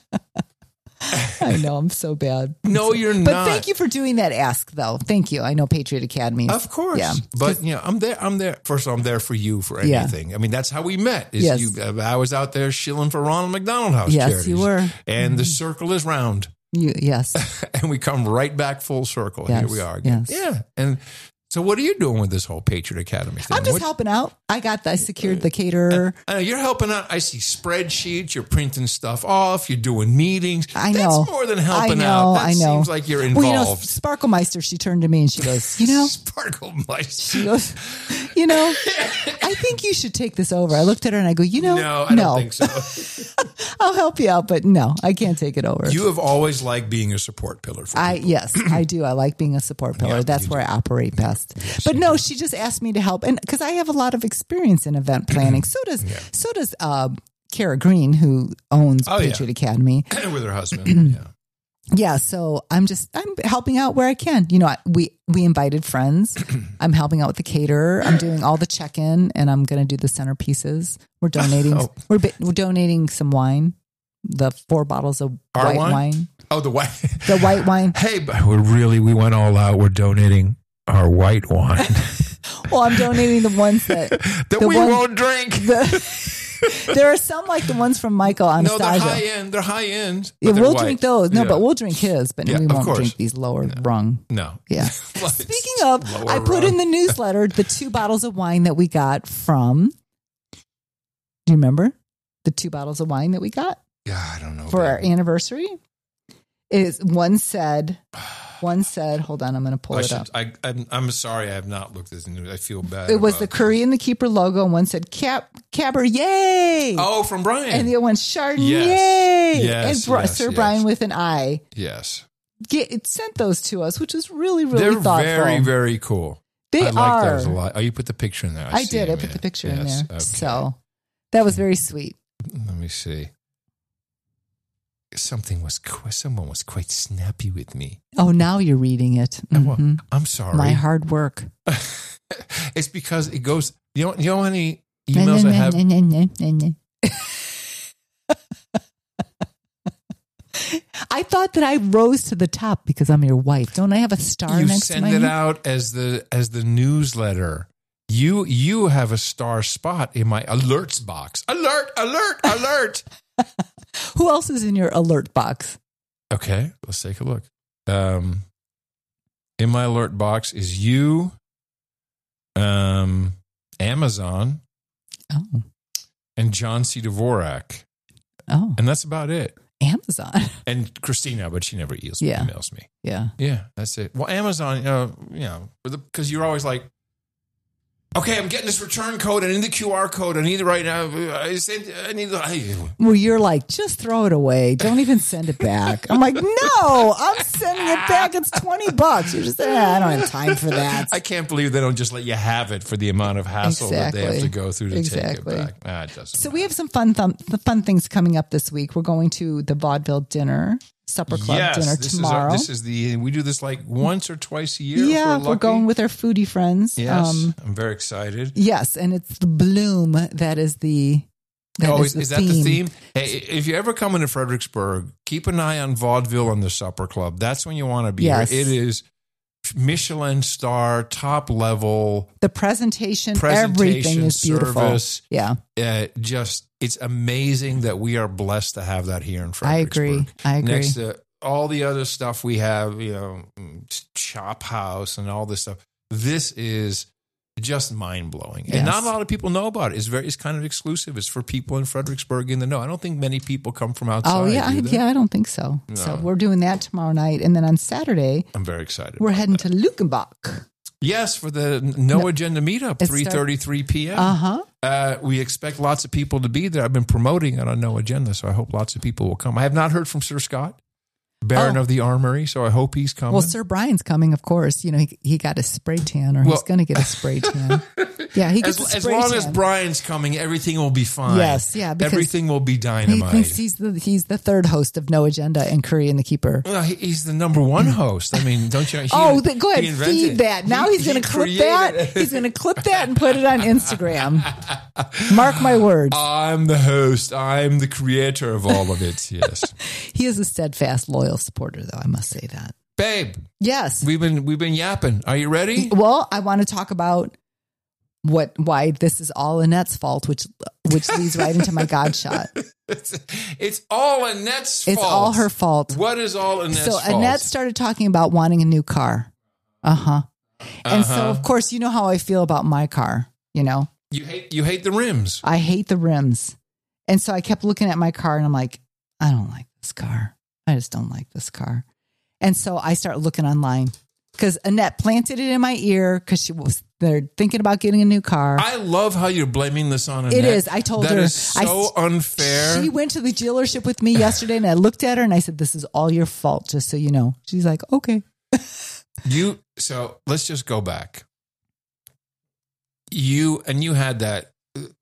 I know, I'm so bad. No, you're not. But thank you for doing that ask, though. Thank you. I know Patriot Academy. Of course. Yeah. But, I'm there. First of all, I'm there for you for anything. Yeah. I mean, that's how we met. I was out there shilling for Ronald McDonald House charities. Yes, you were. And the circle is round. Yes. And we come right back full circle. Yes. Here we are again. Yes. Yeah. And so what are you doing with this whole Patriot Academy thing? I'm just helping out. I secured the caterer. I know you're helping out. I see spreadsheets. You're printing stuff off. You're doing meetings. I know. That's more than helping out. That seems like you're involved. Well, Sparklemeister, she turned to me and she goes, Sparklemeister. She goes, I think you should take this over. I looked at her and I go, no, I don't think so. I'll help you out, but no, I can't take it over. You have always liked being a support pillar for people. Yes, I do. I like being a support pillar. Yeah, that's where I operate best. Yes, but no, she just asked me to help, and because I have a lot of experience in event planning. So does Kara Green, who owns Patriot Academy, with her husband. Yeah, so I'm helping out where I can. We invited friends. I'm helping out with the caterer. I'm doing all the check-in, and I'm going to do the centerpieces. We're donating. We're donating some wine. The 4 bottles of white wine. Oh, the white. The white wine. Hey, but we went all out. We're donating our white wine. Well, I'm donating the ones that we won't drink. There are some like the ones from Michael Anastasia. No, they're high end. Yeah, we'll drink those. No, but we'll drink his. But we won't drink these lower rung. No. Yeah. Speaking of, I put in the newsletter the 2 bottles of wine that we got from. Do you remember the 2 bottles of wine that we got? Yeah, I don't know. For our anniversary, one said One said, hold on, I'm going to pull it up. I'm sorry, I have not looked at the news. I feel bad. It was the Curry and the Keeper logo, and one said Cabernet. Oh, from Brian. And the other one, Chardonnay. Yes. And Sir Brian with an I. Yes. It sent those to us, which was really, really thoughtful. They're very, very cool. I like those a lot. Oh, you put the picture in there. I did. I put the picture in there. Okay. So that was very sweet. Let me see. Someone was quite snappy with me. Oh, now you're reading it. Mm-hmm. I'm sorry. My hard work. It's because it goes. You know how many emails I have. I thought that I rose to the top because I'm your wife. Don't I have a star next to my name? You send it out as the newsletter. You have a star spot in my alerts box. Alert. Who else is in your alert box? Okay, let's take a look. In my alert box is you, Amazon, and John C. Dvorak. Oh. And that's about it. Amazon. And Christina, but she never emails me. Yeah. Yeah, that's it. Well, Amazon, because you're always like, okay, I'm getting this return code. I need the QR code. I need it right now. Well, you're like, just throw it away. Don't even send it back. I'm like, no, I'm sending it back. It's $20. You're just, I don't have time for that. I can't believe they don't just let you have it for the amount of hassle that they have to go through to take it back. It doesn't matter. We have some fun things coming up this week. We're going to the vaudeville supper club dinner tomorrow. We do this like once or twice a year. Yeah, we're going with our foodie friends. Yes, I'm very excited. Yes, and it's the Bloom that is the is that the theme? Hey, if you ever come into Fredericksburg, keep an eye on vaudeville and the supper club. That's when you want to be here. It is Michelin star, top level. The presentation everything is beautiful. Service, yeah. It's amazing that we are blessed to have that here in Fredericksburg. I agree. Next to all the other stuff we have, Chop House and all this stuff. This is just mind-blowing. Yes. And not a lot of people know about it. It's kind of exclusive. It's for people in Fredericksburg in the know. I don't think many people come from outside. Oh, yeah. I don't think so. No. So we're doing that tomorrow night. And then on Saturday, I'm very excited. We're heading to Luckenbach. Yes, for the No Agenda meetup, 3:33 p.m. We expect lots of people to be there. I've been promoting it on No Agenda, so I hope lots of people will come. I have not heard from Sir Scott, Baron of the Armory, so I hope he's coming. Well, Sir Brian's coming, of course. He got a spray tan, or he's going to get a spray tan. Yeah, he gets a spray tan. As long as Brian's coming, everything will be fine. Yes, yeah. Everything will be dynamite. He thinks he's the third host of No Agenda and Curry and the Keeper. Well, he's the number one host. I mean, don't you know? Go ahead, feed that. Now he's going to clip that. He's going to clip that and put it on Instagram. Mark my words. I'm the host. I'm the creator of all of it. Yes. He is a steadfast, loyal supporter, though. I must say that. Babe. Yes. We've been yapping. Are you ready? Well, I want to talk about why this is all Annette's fault, which leads right into my God shot. It's all Annette's fault. It's all her fault. What is all Annette's fault? So Annette started talking about wanting a new car. And so, of course, you know how I feel about my car, You hate the rims. I hate the rims. And so I kept looking at my car and I'm like, I don't like this car. I just don't like this car. And so I start looking online because Annette planted it in my ear because they're thinking about getting a new car. I love how you're blaming this on Annette. It is. I told her. That is so unfair. She went to the dealership with me yesterday and I looked at her and I said, this is all your fault, just so you know. She's like, okay. So let's just go back. You had that,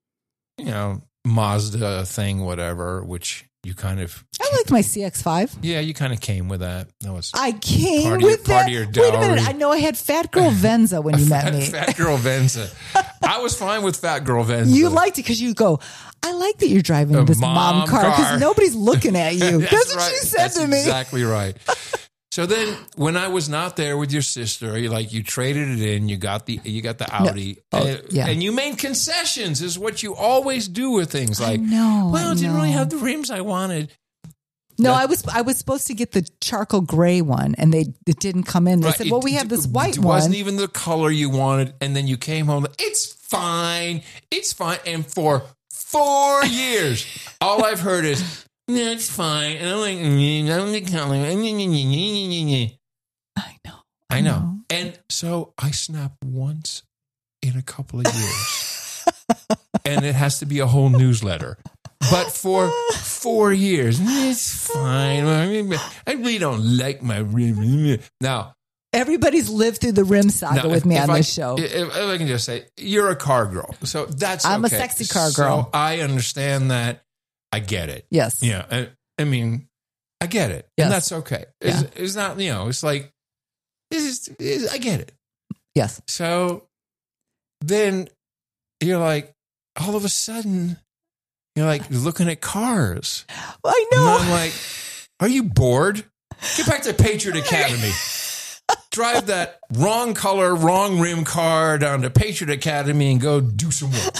Mazda thing, whatever, which you kind of... I liked my CX-5. Yeah, you kind of came with that. I came with that. Part of your dowry. Wait a minute. I know I had Fat Girl Venza when you met me. Fat Girl Venza. I was fine with Fat Girl Venza. You liked it because you go, I like that you're driving this mom car because nobody's looking at you. That's what you said to me. Exactly right. So then, when I was not there with your sister, you traded it in. You got the Audi, and you made concessions. Is what you always do with things. Like, it didn't really have the rims I wanted. No, I was supposed to get the charcoal gray one, and it didn't come in. They said, "Well, we have this white one." It wasn't even the color you wanted, and then you came home. It's fine, and for 4 years, all I've heard is. No, it's fine. And I'm like, I don't think color. I know. And so I snap once in a couple of years. And it has to be a whole newsletter. But for 4 years, it's fine. I really don't like my rim. Now, everybody's lived through the rim saga with me on this show. If I can just say, you're a car girl. So that's I'm okay. a sexy car girl. So I understand that. I get it. Yes. Yeah. I mean, I get it. Yes. And that's okay. It's not, it's like, I get it. Yes. So then you're like, all of a sudden, you're like looking at cars. I know. And I'm like, are you bored? Get back to Patriot Academy. Drive that wrong color, wrong rim car down to Patriot Academy and go do some work.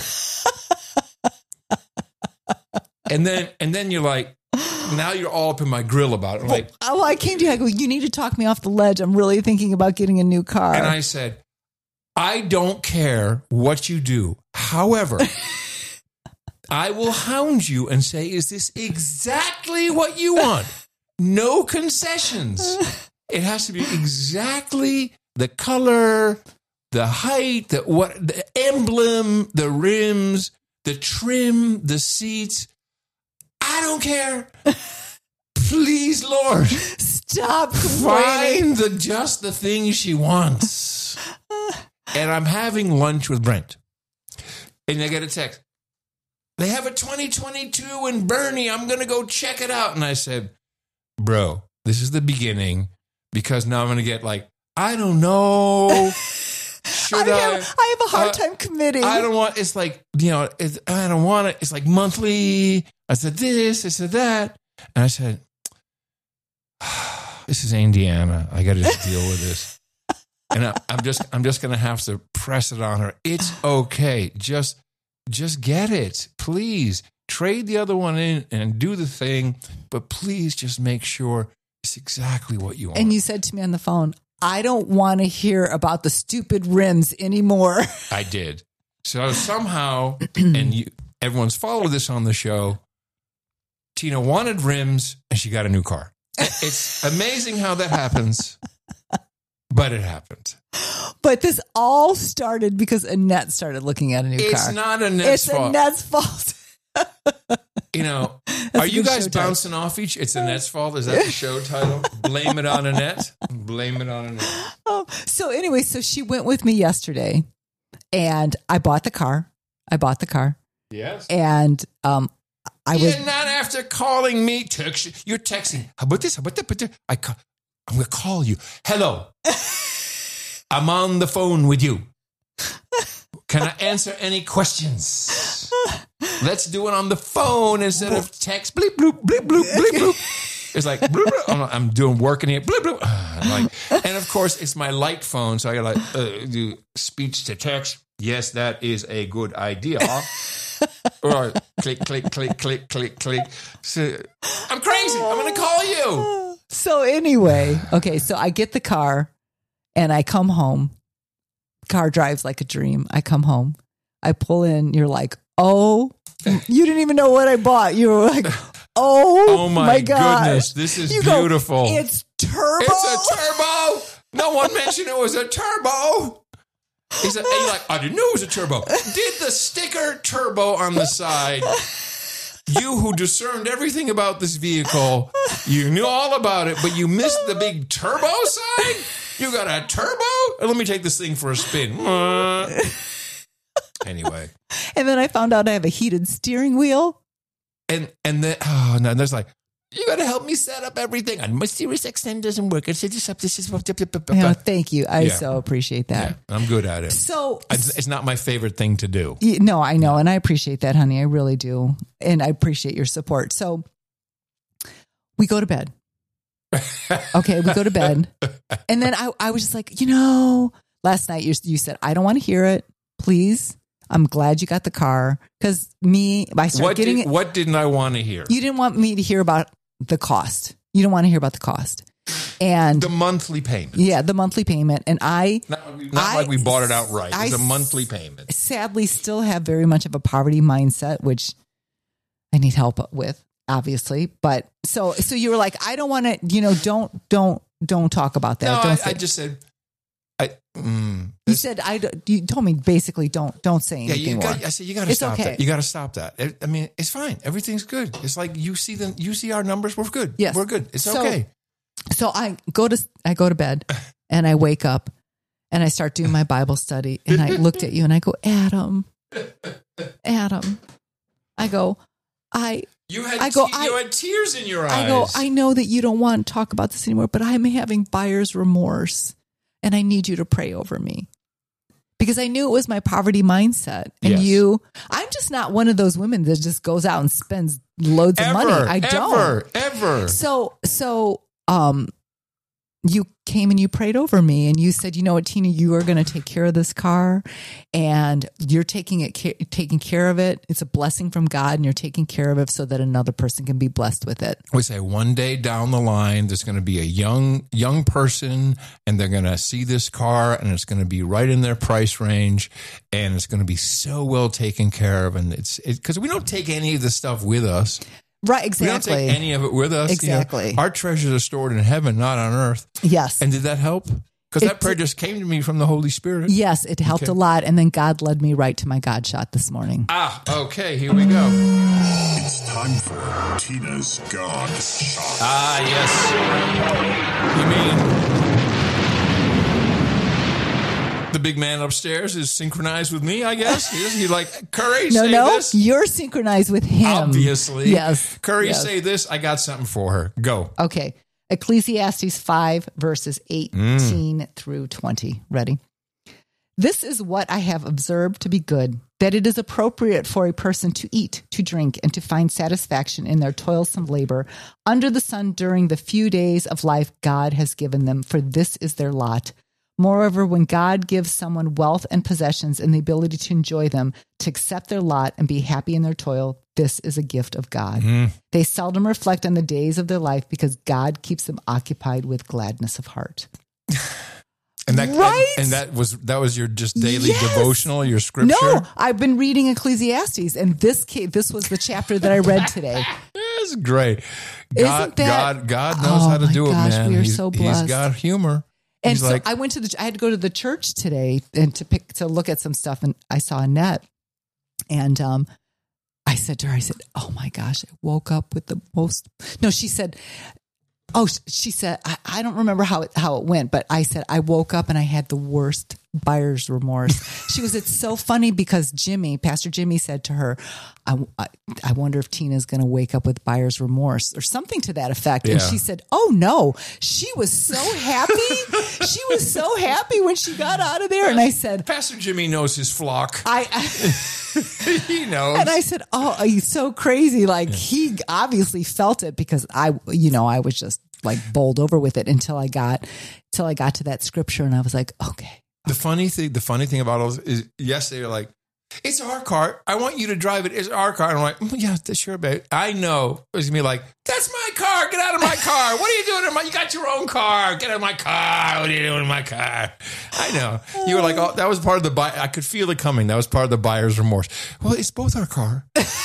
and then you're like, now you're all up in my grill about it. I'm like, I came to you. I go, you need to talk me off the ledge. I'm really thinking about getting a new car. And I said, I don't care what you do. However, I will hound you and say, is this exactly what you want? No concessions. It has to be exactly the color, the height, the emblem, the rims, the trim, the seats. I don't care. Please, Lord, stop complaining. Find just the thing she wants. And I'm having lunch with Brent. And I get a text. They have a 2022 in Bernie. I'm going to go check it out. And I said, bro, this is the beginning. Because now I'm going to get like, I don't know. I have a hard time committing. I don't want, it's like, I don't want it. It's like monthly. I said this, I said that. And I said, this is Indiana. I got to just deal with this. And I'm just going to have to press it on her. It's okay. Just get it. Please trade the other one in and do the thing. But please just make sure it's exactly what you want. And you said to me on the phone, I don't want to hear about the stupid rims anymore. I did. So somehow, everyone's followed this on the show, Tina wanted rims and she got a new car. It's amazing how that happens, but it happened. But this all started because Annette started looking at a new car. It's not Annette's fault. It's Annette's fault. Are you guys bouncing off each? It's Annette's fault. Is that the show title? Blame it on Annette. Blame it on Annette. Oh, so anyway, so she went with me yesterday, and I bought the car. Yes. And not after calling me. You're texting. How about this? How about that? I'm going to call you. Hello. I'm on the phone with you. Can I answer any questions? Let's do it on the phone instead of text. Bleep, bloop, bleep, bloop, bleep, bloop. It's like, bloop, bloop. I'm doing work in here. Bloop, bloop. And of course, it's my light phone, so I got to do speech to text. Yes, that is a good idea. Or click, click, click, click, click, click. So, I'm crazy. I'm going to call you. So anyway, okay, so I get the car and I come home. Car drives like a dream. I come home. I pull in. You're like, oh, you didn't even know what I bought. You were like, oh my God. Goodness. This is beautiful. It's turbo. It's a turbo. No one mentioned it was a turbo. And you're like, I didn't know it was a turbo. Did the sticker turbo on the side? You who discerned everything about this vehicle, you knew all about it, but you missed the big turbo side? You got a turbo? Let me take this thing for a spin. Anyway. And then I found out I have a heated steering wheel. And then, there's like, you got to help me set up everything. And my Sirius XM doesn't work. It's just up. Thank you. I so appreciate that. Yeah, I'm good at it. So it's not my favorite thing to do. No, I know. And I appreciate that, honey. I really do. And I appreciate your support. So we go to bed. Okay, we go to bed. And then I was just like, last night you said, I don't want to hear it. Please. I'm glad you got the car. Because I started getting it. What didn't I want to hear? You didn't want me to hear about the cost. You don't want to hear about the cost. And the monthly payment. Yeah, the monthly payment. And not like we bought it outright. It's a monthly payment. Sadly, still have very much of a poverty mindset, which I need help with, obviously. But so you were like, I don't want to, don't don't talk about that. No, don't I just said, you said, you told me basically don't say anything more. I said, you got to stop that. You got to stop that. I mean, it's fine. Everything's good. It's like you see our numbers. We're good. Yes. We're good. It's okay. So I go to bed and I wake up and I start doing my Bible study and I looked at you and I go, Adam, you had tears in your eyes. I go, I know that you don't want to talk about this anymore, but I'm having buyer's remorse and I need you to pray over me. Because I knew it was my poverty mindset. And I'm just not one of those women that just goes out and spends loads of money. I don't. Ever. So, you came and you prayed over me and you said, you know what, Tina, you are going to take care of this car and you're taking care of it. It's a blessing from God and you're taking care of it so that another person can be blessed with it. We say one day down the line, there's going to be a young person and they're going to see this car and it's going to be right in their price range and it's going to be so well taken care of. And it's because we don't take any of the stuff with us. Right, exactly. We don't take any of it with us. Exactly. You know, our treasures are stored in heaven, not on earth. Yes. And did that help? Because that prayer just came to me from the Holy Spirit. Yes, it helped a lot. And then God led me right to my God shot this morning. Okay, here we go. It's time for Tina's God shot. Yes. You mean the big man upstairs is synchronized with me, I guess? He's like, Curry, say this. No, you're synchronized with him. Obviously. Yes. Curry, say this. I got something for her. Go. Okay. Ecclesiastes 5, verses 18 through 20. Ready? This is what I have observed to be good, that it is appropriate for a person to eat, to drink, and to find satisfaction in their toilsome labor under the sun during the few days of life God has given them, for this is their lot. Moreover, when God gives someone wealth and possessions and the ability to enjoy them, to accept their lot and be happy in their toil, this is a gift of God. They seldom reflect on the days of their life because God keeps them occupied with gladness of heart. And that was your just daily devotional, your scripture? No, I've been reading Ecclesiastes, and this was the chapter that I read today. That's great. God knows how to do it, man. We are so blessed. He's got humor. And so I had to go to the church today and to look at some stuff, and I saw Annette, and I said to her, oh my gosh, I woke up with the most. No, she said, I don't remember how it went, but I said I woke up and I had the worst buyer's remorse. She goes, it's so funny because Pastor Jimmy said to her, I wonder if Tina's going to wake up with buyer's remorse or something to that effect. Yeah. And she said, oh no, she was so happy. She was so happy when she got out of there. And I said, Pastor Jimmy knows his flock. He knows. And I said, oh, are you so crazy? Like he obviously felt it because I was just like bowled over with it until I got to that scripture. And I was like, okay. The funny thing about all this is, yes, they're like, it's our car. I want you to drive it. It's our car. And I'm like, yeah, sure, babe. I know. It's going to be like, that's my car. Get out of my car. What are you doing? You got your own car. Get out of my car. What are you doing in my car? I know. You were like, oh, that was part of the buy. I could feel it coming. That was part of the buyer's remorse. Well, it's both our car.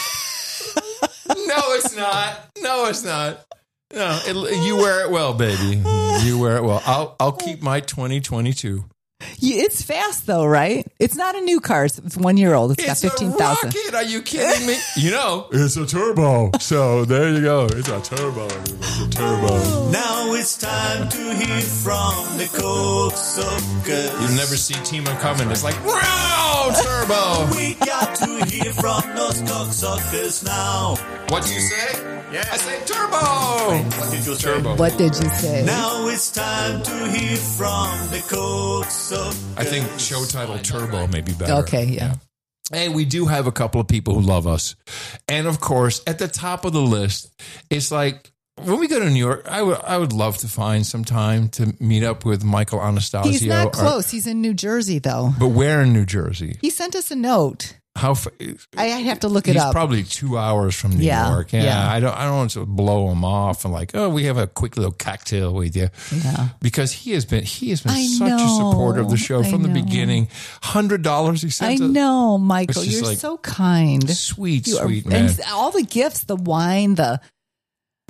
No, it's not. No, it's not. No, you wear it well, baby. You wear it well. I'll keep my 2022. It's fast though, right? It's not a new car. It's 1 year old. It's got 15,000. It's a rocket. Are you kidding me? It's a turbo. So there you go. It's a turbo. It's a turbo. Now it's time to hear from the cocksuckers. You never see Tima coming. It's like, wow, turbo. We got to hear from those cocksuckers now. What did you say? Yeah. I said turbo. What did you say? Turbo. What did you say? Now it's time to hear from the cocksuckers. I think show title Turbo may be better. Okay, yeah. And we do have a couple of people who love us. And of course, at the top of the list, it's like, when we go to New York, I would love to find some time to meet up with Michael Anastasio. He's not close. He's in New Jersey, though. But where in New Jersey? He sent us a note. I have to look it up. He's probably 2 hours from New York. Yeah. I don't want to blow him off and like, oh, we have a quick little cocktail with you. Yeah. Because he has been such a supporter of the show from the beginning. $100 he sent us. I know, Michael. You're so kind. Sweet man. And all the gifts, the wine,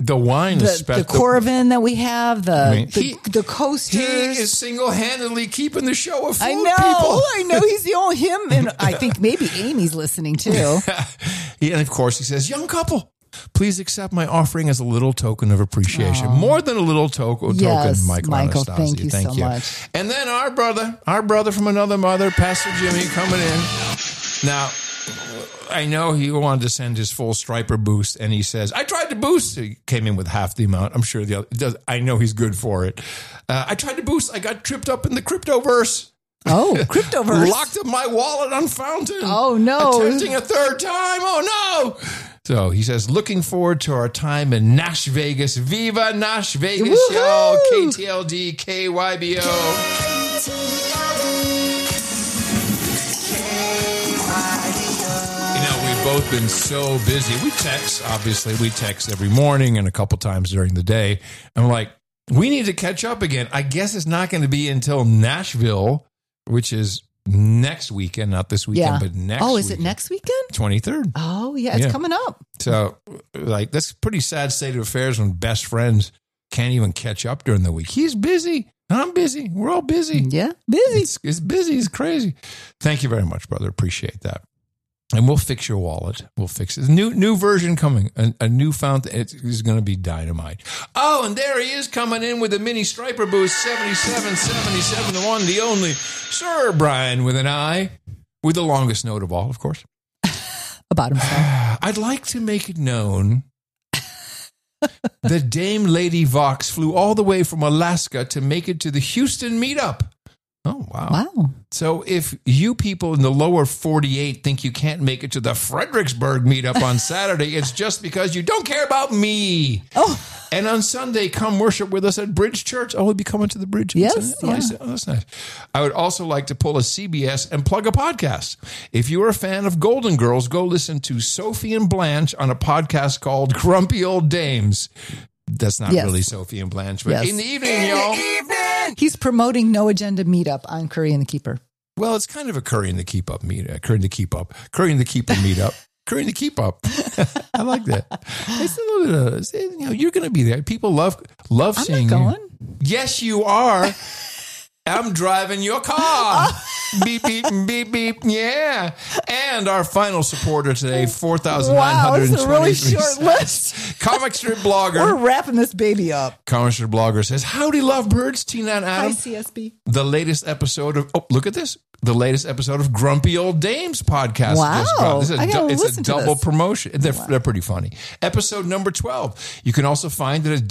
The wine is special. The Coravin that we have, the coasters. He is single-handedly keeping the show afloat, I know. He's the only him. And I think maybe Amy's listening too. And of course he says, young couple, please accept my offering as a little token of appreciation. More than a little token, Michael Anastasia. Thank you so much. And then our brother from another mother, Pastor Jimmy, coming in. Now, I know he wanted to send his full striper boost, and he says, I tried to boost. He came in with half the amount. I'm sure the other, I know he's good for it. I tried to boost. I got tripped up in the cryptoverse. Oh, cryptoverse. Locked up my wallet on Fountain. Oh, no. Attempting a third time. Oh, no. So he says, looking forward to our time in Nash Vegas. Viva Nash Vegas, y'all. KTLD, KYBO. Both been so busy. We text every morning and a couple times during the day. I'm like, we need to catch up again. I guess it's not going to be until Nashville, which is next weekend, not this weekend, but next weekend. Oh, is it next weekend? 23rd. Oh, yeah, it's coming up. So, that's a pretty sad state of affairs when best friends can't even catch up during the week. He's busy. I'm busy. We're all busy. Yeah, busy. It's busy. It's crazy. Thank you very much, brother. Appreciate that. And we'll fix your wallet. We'll fix it. New version coming. A new fountain. It is going to be dynamite. Oh, and there he is coming in with a mini striper boost. 7777, the one, the only. Sir Brian with an I. With the longest note of all, of course. About himself. I'd like to make it known that Dame Lady Vox flew all the way from Alaska to make it to the Houston meetup. Oh, wow. Wow. So if you people in the lower 48 think you can't make it to the Fredericksburg meetup on Saturday, it's just because you don't care about me. Oh. And on Sunday, come worship with us at Bridge Church. Oh, we'll be coming to the Bridge. Yes. Oh, that's nice. I would also like to pull a CBS and plug a podcast. If you're a fan of Golden Girls, go listen to Sophie and Blanche on a podcast called Grumpy Old Dames. That's not really Sophie and Blanche, but in the evening, y'all. He's promoting No Agenda Meetup on Curry and the Keeper. Well, it's kind of a Curry and the Keep Up meetup. Curry and the Keeper meetup. Curry and the Keep Up. I like that. It's a little bit of, you're going to be there. People love seeing you. I'm not going. Yes, you are. I'm driving your car. Beep, beep, beep, beep. Yeah. And our final supporter today, 4,923. Wow, it's a really short list. Comic strip blogger. We're wrapping this baby up. Comic strip blogger says, howdy, lovebirds, Tina and Adam. Hi, CSB. The latest episode of, look at this. The latest episode of Grumpy Old Dames podcast. Wow. It's a double promotion. They're pretty funny. Episode number 12. You can also find it at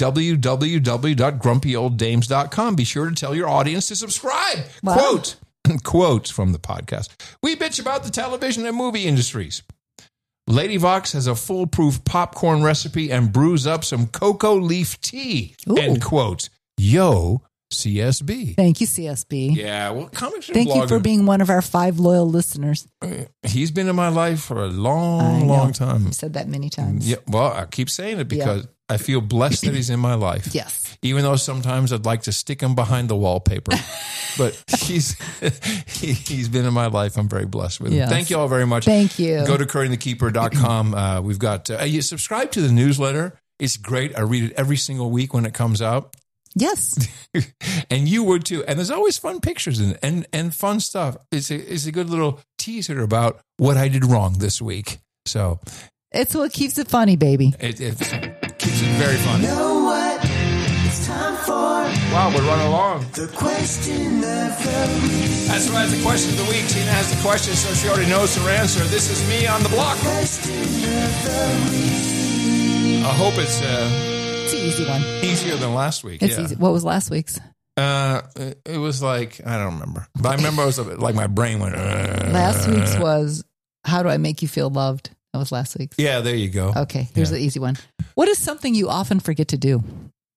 www.grumpyolddames.com. Be sure to tell your audience to subscribe. Wow. Quotes from the podcast. We bitch about the television and movie industries. Lady Vox has a foolproof popcorn recipe and brews up some cocoa leaf tea. Ooh. End quote. Yo, CSB. Thank you, CSB. Yeah, well, comic strip Thank blogger. you for being one of our 5 loyal listeners. He's been in my life for a long time. You said that many times. Yeah, well, I keep saying it because I feel blessed that he's in my life. Yes. Even though sometimes I'd like to stick him behind the wallpaper. But he's been in my life. I'm very blessed with him. Yes. Thank you all very much. Thank you. Go to curryandthekeeper.com. We've got, you subscribe to the newsletter. It's great. I read it every single week when it comes out. Yes. And you would too. And there's always fun pictures and fun stuff. It's a good little teaser about what I did wrong this week. So it's what keeps it funny, baby. It keeps it very funny. You know what it's time for? Wow, we're running along. The question of the week. That's right, the question of the week. Tina has the question, so she already knows her answer. This is me on the block. Question of the week. I hope it's an easy one. Easier than last week. It's easy. What was last week's? It was like, I don't remember. But I remember it was like my brain went. Last week's was, how do I make you feel loved? That was last week's. Yeah, there you go. Okay, here's the easy one. What is something you often forget to do?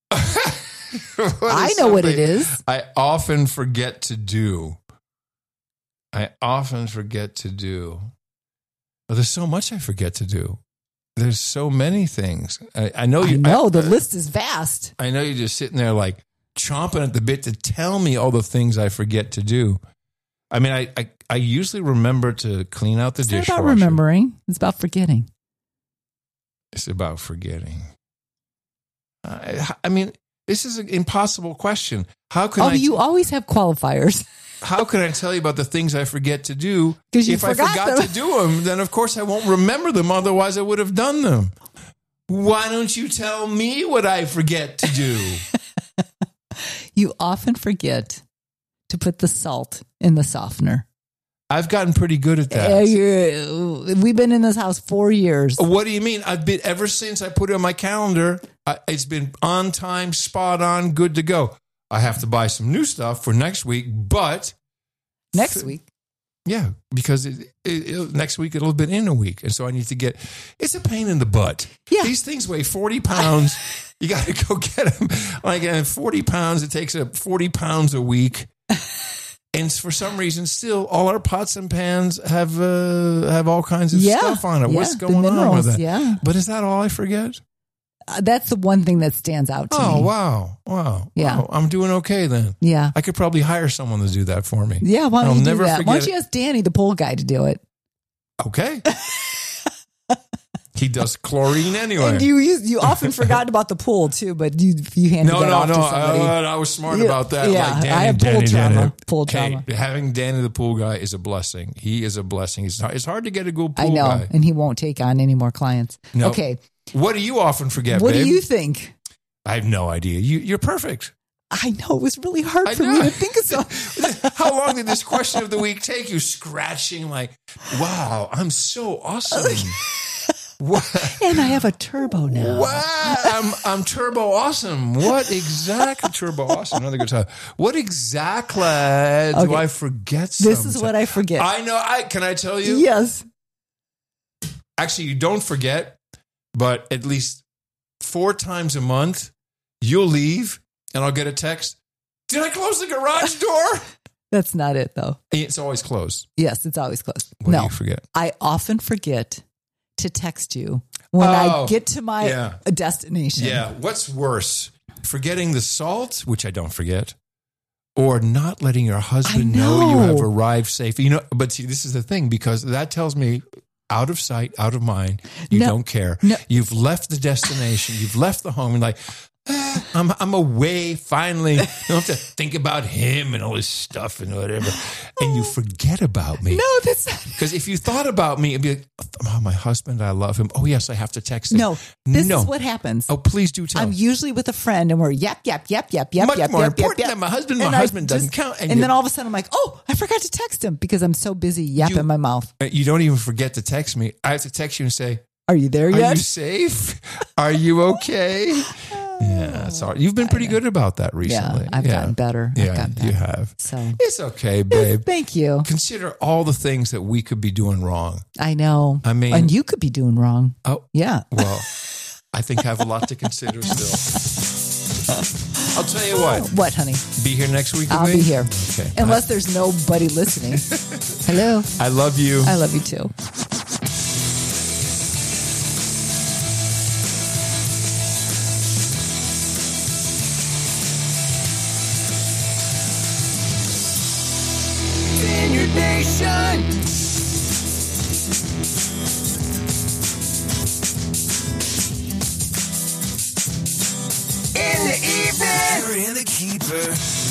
I know what it is. I often forget to do. Well, there's so much I forget to do. There's so many things. I know the list is vast. I know you're just sitting there like chomping at the bit to tell me all the things I forget to do. I mean, I usually remember to clean out the dishwasher. It's not about remembering. It's about forgetting. It's about forgetting. I mean, this is an impossible question. How can you always have qualifiers. How can I tell you about the things I forget to do? If I forgot to do them, then of course I won't remember them. Otherwise, I would have done them. Why don't you tell me what I forget to do? You often forget to put the salt in the softener. I've gotten pretty good at that. We've been in this house 4 years. What do you mean? Ever since I put it on my calendar, it's been on time, spot on, good to go. I have to buy some new stuff for next week, but... Next week? Yeah, because next week it'll have been in a week. And so I need to get... It's a pain in the butt. Yeah. These things weigh 40 pounds. You got to go get them. Like 40 pounds, it takes 40 pounds a week. And for some reason, still, all our pots and pans have all kinds of stuff on it. What's going on with that? Yeah. But is that all I forget? That's the one thing that stands out to me. Oh, wow. Yeah. Wow. I'm doing okay then. Yeah. I could probably hire someone to do that for me. Yeah, why don't you do that? Forget why don't you ask Danny, the pool guy, to do it? Okay. He does chlorine anyway. And you often forgot about the pool too, but you handed that off to somebody. I was smart about that. Yeah, like Danny, I have pool trauma. Hey, having Danny the pool guy is a blessing. He is a blessing. It's hard to get a good pool guy. I know, guy. and he won't take on any more clients. No. Okay. What do you often forget, What babe? do you think? I have no idea. You're perfect. I know. It was really hard for me to think of something. How long did this question of the week take you? Scratching like, wow, I'm so awesome. What? And I have a turbo now. Wow, I'm turbo awesome. What exactly? Turbo awesome. Another good time. What exactly do I forget? This is what I forget. I know. Can I tell you? Yes. Actually, you don't forget, but at least 4 times a month, you'll leave and I'll get a text. Did I close the garage door? That's not it, though. It's always closed. Yes, it's always closed. What do you forget? I often forget to text you when I get to my destination. Yeah. What's worse? Forgetting the salt, which I don't forget, or not letting your husband know you have arrived safe. But see, this is the thing, because that tells me out of sight, out of mind, you don't care. No. You've left the destination. You've left the home and like, I'm away finally. You don't have to think about him and all his stuff and whatever. And you forget about me. No, that's not. Because if you thought about me, it'd be like, oh, my husband, I love him. Oh, yes, I have to text him. No, this is what happens. Oh, please do tell. I'm usually with a friend and we're yap. Much more important than my husband. My husband doesn't count. And then all of a sudden I'm like, oh, I forgot to text him because I'm so busy yapping my mouth. You don't even forget to text me. I have to text you and say, are you there yet? Are you safe? Are you okay? Yeah, sorry. You've been pretty good about that recently. Yeah, I've gotten better. You have. So it's okay, babe. Thank you. Consider all the things that we could be doing wrong. I know. I mean, and you could be doing wrong. Oh, yeah. Well, I think I have a lot to consider still. I'll tell you what. What, honey? Be here next week. I'll be here. Okay. Unless there's nobody listening. Hello. I love you. I love you too. Nation. In the evening, Harry and the Keeper.